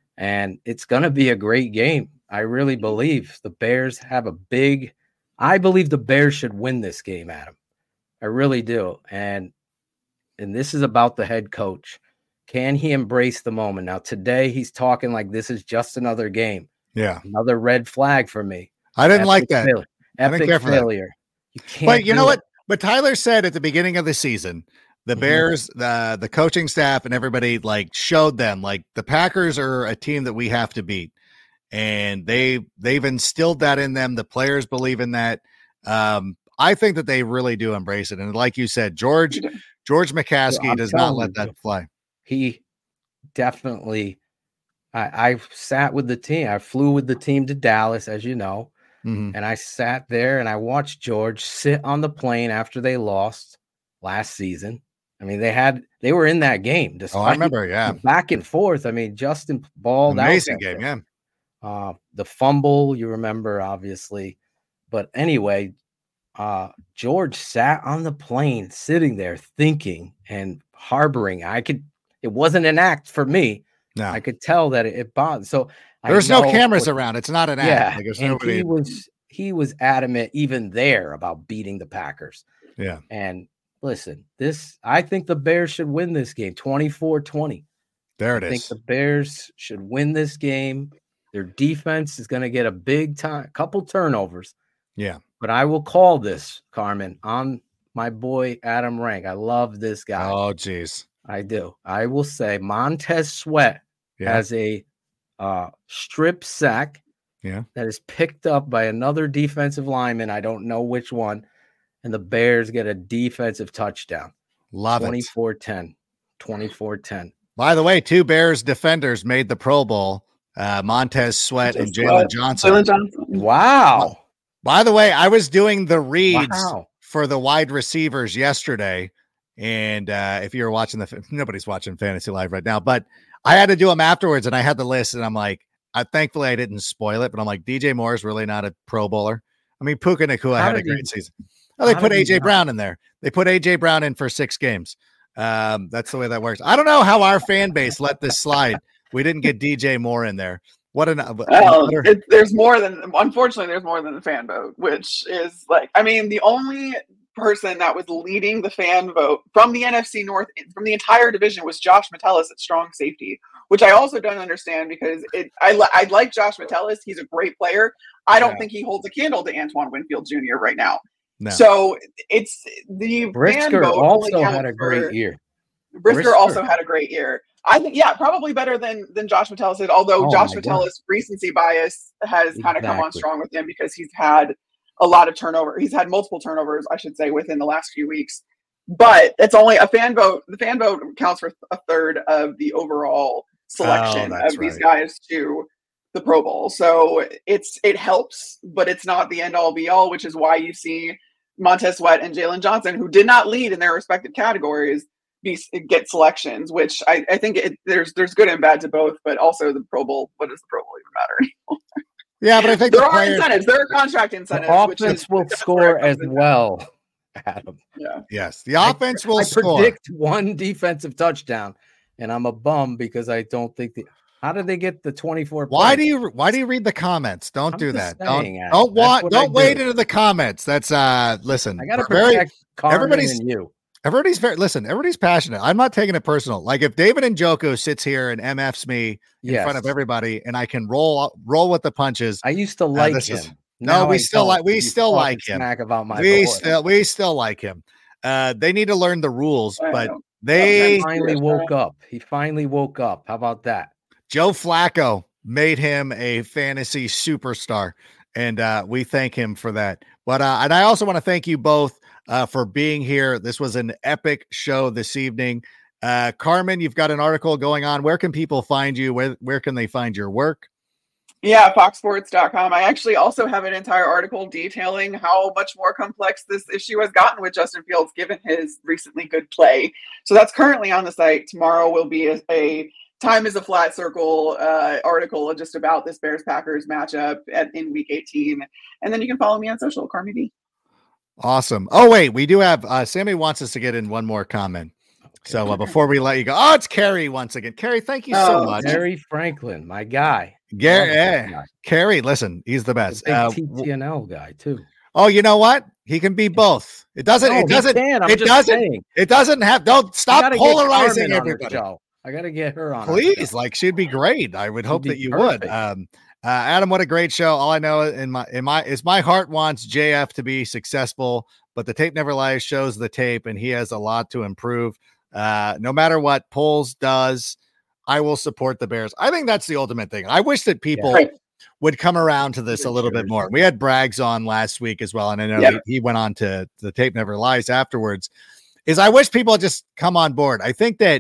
And it's going to be a great game. I really believe the Bears have a big, I believe the Bears should win this game, Adam. I really do. And, and this is about the head coach. Can he embrace the moment? Now, today he's talking like this is just another game. Yeah. Another red flag for me. I didn't Epic like that. failure. I didn't Epic care for that. failure. You can't But you do know it. what? But Tyler said at the beginning of the season, the Mhm. Bears, the the coaching staff and everybody like showed them like the Packers are a team that we have to beat. And they they've instilled that in them. The players believe in that. Um, I think that they really do embrace it. And like you said, George George McCaskey I'm does not telling let you. that fly. he definitely. I, I sat with the team. I flew with the team to Dallas, as you know, mm-hmm. and I sat there and I watched George sit on the plane after they lost last season. I mean, they had they were in that game. Oh, I remember, yeah, back and forth. I mean, Justin balled out. Amazing game, yeah. Uh, the fumble, you remember, obviously, but anyway, uh, George sat on the plane, sitting there, thinking and harboring. I could. It wasn't an act for me. No, I could tell that it, it bothered. So there's no cameras what, around. It's not an act. Yeah, like there's and nobody. He was he was adamant even there about beating the Packers. Yeah, and. Listen, this I think the Bears should win this game twenty-four twenty. There it I is. I think the Bears should win this game. Their defense is going to get a big time, couple turnovers. Yeah. But I will call this, Carmen, on my boy Adam Rank. I love this guy. Oh, geez. I do. I will say Montez Sweat yeah. has a uh, strip sack yeah. that is picked up by another defensive lineman. I don't know which one. And the Bears get a defensive touchdown. Love twenty-four ten. twenty-four ten. By the way, two Bears defenders made the Pro Bowl. Uh, Montez Sweat and Jalen Johnson. Jalen Johnson. Wow. By the way, I was doing the reads wow. for the wide receivers yesterday. And uh, if you're watching the – nobody's watching Fantasy Live right now. But I had to do them afterwards, and I had the list. And I'm like, I, thankfully I didn't spoil it. But I'm like, D J Moore is really not a Pro Bowler. I mean, Puka Nacua had a great he, season. Oh, they put A J Brown in there. They put A J Brown in for six games. Um, that's the way that works. I don't know how our fan base let this slide. We didn't get D J Moore in there. What an well, it, there's more than unfortunately there's more than the fan vote, which is like I mean the only person that was leading the fan vote from the N F C North from the entire division was Josh Metellus at strong safety, which I also don't understand because it I I like Josh Metellus. He's a great player. I don't yeah. think he holds a candle to Antoine Winfield Junior right now. No. So it's the Brisker also had a great for, year. Brisker, Brisker also had a great year. I think, yeah, probably better than than Josh Metellus did. Although oh Josh Metellus' recency bias has exactly. kind of come on strong with him because he's had a lot of turnover. He's had multiple turnovers, I should say, within the last few weeks. But it's only a fan vote. The fan vote counts for a third of the overall selection oh, of right. these guys to the Pro Bowl. So it's it helps, but it's not the end all be all, which is why you see Montez Sweat and Jalen Johnson, who did not lead in their respective categories, be, get selections, which I, I think it, there's there's good and bad to both, but also the Pro Bowl, what does the Pro Bowl even matter anymore? Yeah, but I think there the are players, incentives. There are contract incentives. The which offense is, will score as well, Adam. Yeah. Yes, the offense I, will I score. I predict one defensive touchdown, and I'm a bum because I don't think the. How did they get the twenty-four? Why points? do you why do you read the comments? Don't I'm do that. Saying, don't don't want don't do. wade into the comments. That's uh listen. I got to very, protect Carmen everybody's and you. Everybody's very listen. Everybody's passionate. I'm not taking it personal. Like if David Njoku sits here and M Fs me in yes. front of everybody, and I can roll roll with the punches. I used to like uh, him. Is, no, we I still like we still like him. About my we boy. still we still like him. Uh, they need to learn the rules, I but know. they he finally woke up. He finally woke up. How about that? Joe Flacco made him a fantasy superstar, and uh, we thank him for that. But uh, and I also want to thank you both uh, for being here. This was an epic show this evening. Uh, Carmen, you've got an article going on. Where can people find you? Where where can they find your work? Yeah, fox sports dot com. I actually also have an entire article detailing how much more complex this issue has gotten with Justin Fields, given his recently good play. So that's currently on the site. Tomorrow will be a, a Time is a Flat Circle uh, article just about this Bears-Packers matchup at, in Week eighteen. And then you can follow me on social, Carmi B. Awesome. Oh, wait, we do have uh, – Sammy wants us to get in one more comment. So uh, before we let you go – oh, it's Carrie once again. Carrie, thank you so oh, much. Gary Franklin, my guy. Gary, eh, Carrie, listen, he's the best. Big uh, T T N L guy, too. Oh, you know what? He can be both. It doesn't. No, it doesn't. It doesn't. Saying. It doesn't have. Don't stop polarizing everybody. I got to get her on. Please, like she'd be great. I would hope that you perfect. would. Um, uh, Adam, what a great show. All I know in my in my is my heart wants J F to be successful, but the tape never lies shows the tape, and he has a lot to improve. Uh, no matter what Poles does, I will support the Bears. I think that's the ultimate thing. I wish that people. Yeah. would come around to this a little bit more. We had Braggs on last week as well, and I know yeah. he, he went on to the Tape Never Lies afterwards. Is I wish people just come on board. I think that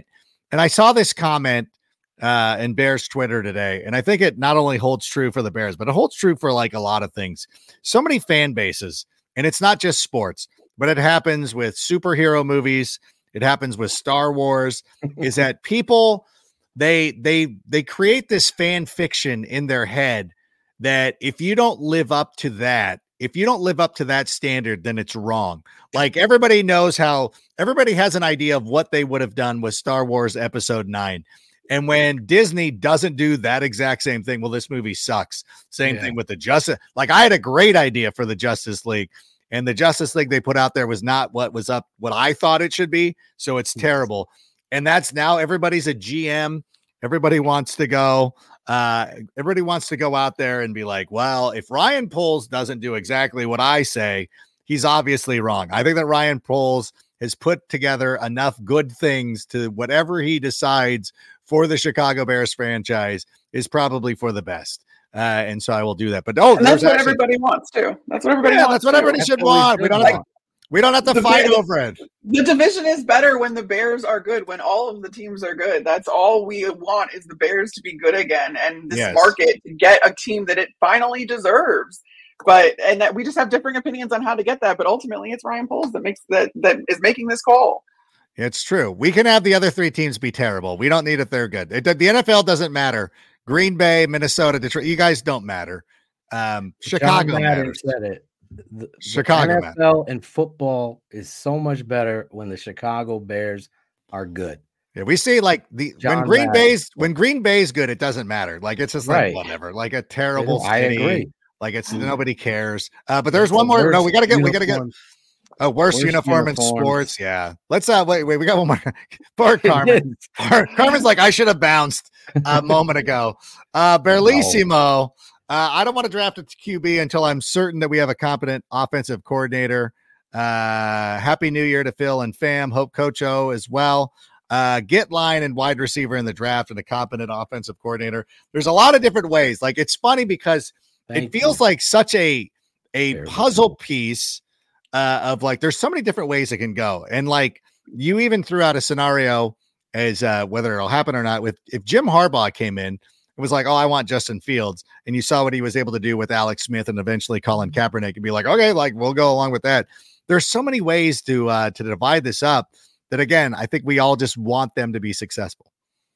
And I saw this comment uh, in Bears Twitter today, and I think it not only holds true for the Bears, but it holds true for like a lot of things. So many fan bases, and it's not just sports, but it happens with superhero movies. It happens with Star Wars, is that people, they, they, they create this fan fiction in their head that if you don't live up to that, if you don't live up to that standard, then it's wrong. Like everybody knows how everybody has an idea of what they would have done with Star Wars Episode nine. And when Disney doesn't do that exact same thing, well, this movie sucks. Same yeah. thing with the Justice. Like I had a great idea for the Justice League, and the Justice League they put out there was not what was up, what I thought it should be. So it's terrible. And that's now everybody's a G M. Everybody wants to go. Uh, everybody wants to go out there and be like, well, if Ryan Poles doesn't do exactly what I say, he's obviously wrong. I think that Ryan Poles has put together enough good things to whatever he decides for the Chicago Bears franchise is probably for the best. Uh, and so I will do that. But oh, and that's what actually, everybody wants too. That's what everybody yeah, wants. That's what too. everybody should want. We don't have to, we don't have to fight Bears, over it. The division is better when the Bears are good, when all of the teams are good. That's all we want is the Bears to be good again, and this yes. market to get a team that it finally deserves. But and that we just have differing opinions on how to get that. But ultimately, it's Ryan Poles that makes that that is making this call. It's true. We can have the other three teams be terrible. We don't need it. They're good. It, the N F L doesn't matter. Green Bay, Minnesota, Detroit. You guys don't matter. Um, Chicago John matters. Said it. The, Chicago the N F L and football is so much better when the Chicago Bears are good. Yeah, we see like the John when Green Madden. Bay's when Green Bay's good, it doesn't matter. Like it's just like Right. whatever. Like a terrible I city. agree. Like it's nobody cares. Uh, but there's one more. No, we gotta get. We gotta get. A worst, worst uniform uniforms. in sports. Yeah. Let's uh wait, wait, we got one more. Poor Carmen. Carmen's like, I should have bounced a moment ago. Uh Berlissimo. No. Uh, I don't want to draft a Q B until I'm certain that we have a competent offensive coordinator. Uh happy new year to Phil and fam. Hope Coach O as well. Uh get line and wide receiver in the draft and a competent offensive coordinator. There's a lot of different ways. Like it's funny because Thank it feels you. like such a a Very puzzle good. piece. Uh, of like, there's so many different ways it can go. And like, you even threw out a scenario as uh, whether it'll happen or not with if Jim Harbaugh came in, it was like, oh, I want Justin Fields. And you saw what he was able to do with Alex Smith and eventually Colin Kaepernick and be like, okay, like we'll go along with that. There's so many ways to, uh, to divide this up that again, I think we all just want them to be successful.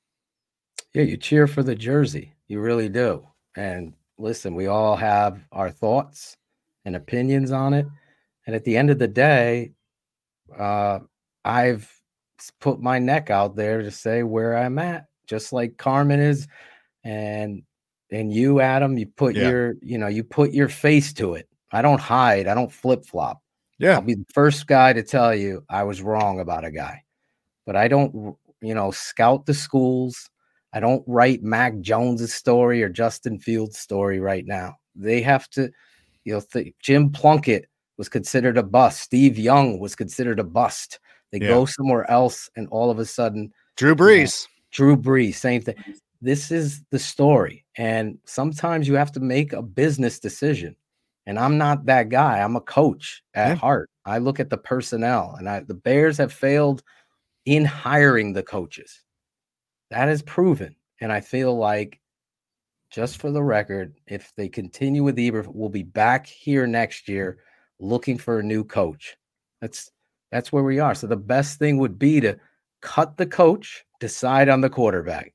Yeah. You cheer for the jersey. You really do. And listen, we all have our thoughts and opinions on it. And at the end of the day, uh, I've put my neck out there to say where I'm at, just like Carmen is. And, and you, Adam, you put yeah. your, you know, you put your face to it. I don't hide. I don't flip flop. Yeah. I'll be the first guy to tell you I was wrong about a guy, but I don't, you know, scout the schools. I don't write Mac Jones's story or Justin Fields' story right now. They have to, you know, th- Jim Plunkett was considered a bust. Steve Young was considered a bust. They yeah. go somewhere else, and all of a sudden, Drew Brees, you know, Drew Brees, same thing. This is the story, and sometimes you have to make a business decision. And I'm not that guy. I'm a coach at yeah. heart. I look at the personnel, and I, the Bears have failed in hiring the coaches. That is proven, and I feel like, just for the record, if they continue with Eberflus, we'll be back here next year looking for a new coach. That's that's where we are. So the best thing would be to cut the coach, decide on the quarterback.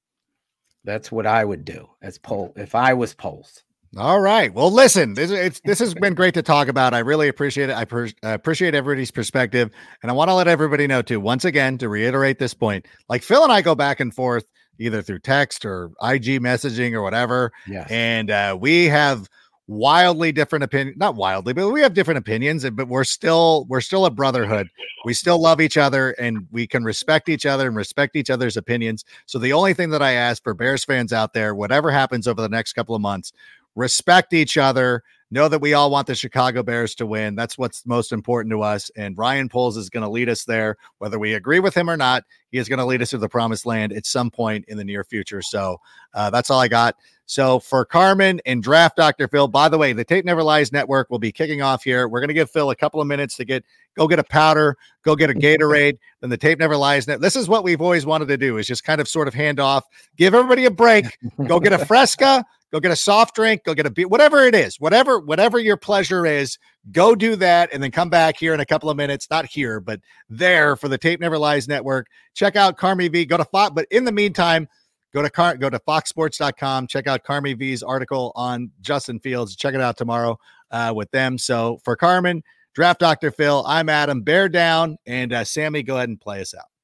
That's what I would do as Pol if I was Poles. All right. Well, listen, this it's this has been great to talk about. I really appreciate it. I, per, I appreciate everybody's perspective, and I want to let everybody know too. Once again, to reiterate this point, like Phil and I go back and forth either through text or I G messaging or whatever. Yes. And uh, we have wildly different opinions, not wildly, but we have different opinions, but we're still, we're still a brotherhood. We still love each other, and we can respect each other and respect each other's opinions. So the only thing that I ask for Bears fans out there, whatever happens over the next couple of months, respect each other. Know that we all want the Chicago Bears to win. That's what's most important to us. And Ryan Poles is going to lead us there, whether we agree with him or not. He is going to lead us to the promised land at some point in the near future. So uh, that's all I got. So for Carmen and Draft Doctor Phil, by the way, the Tape Never Lies Network will be kicking off here. We're going to give Phil a couple of minutes to get, go get a powder, go get a Gatorade, then the Tape Never Lies Net. This is what we've always wanted to do, is just kind of sort of hand off, give everybody a break, go get a Fresca, go get a soft drink, go get a beer, whatever it is, whatever, whatever your pleasure is, go do that. And then come back here in a couple of minutes, not here, but there for the Tape Never Lies Network. Check out Carmi V, go to Fox. But in the meantime, go to Car, go to fox sports dot com. Check out Carmi V's article on Justin Fields. Check it out tomorrow uh, with them. So for Carmen, Draft Doctor Phil, I'm Adam. Bear down, and uh, Sammy, go ahead and play us out.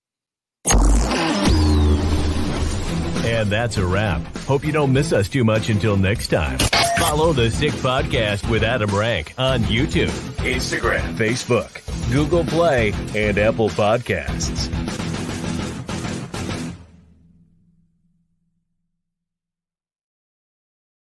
And that's a wrap. Hope you don't miss us too much until next time. Follow the Sick Podcast with Adam Rank on YouTube, Instagram, Facebook, Google Play, and Apple Podcasts.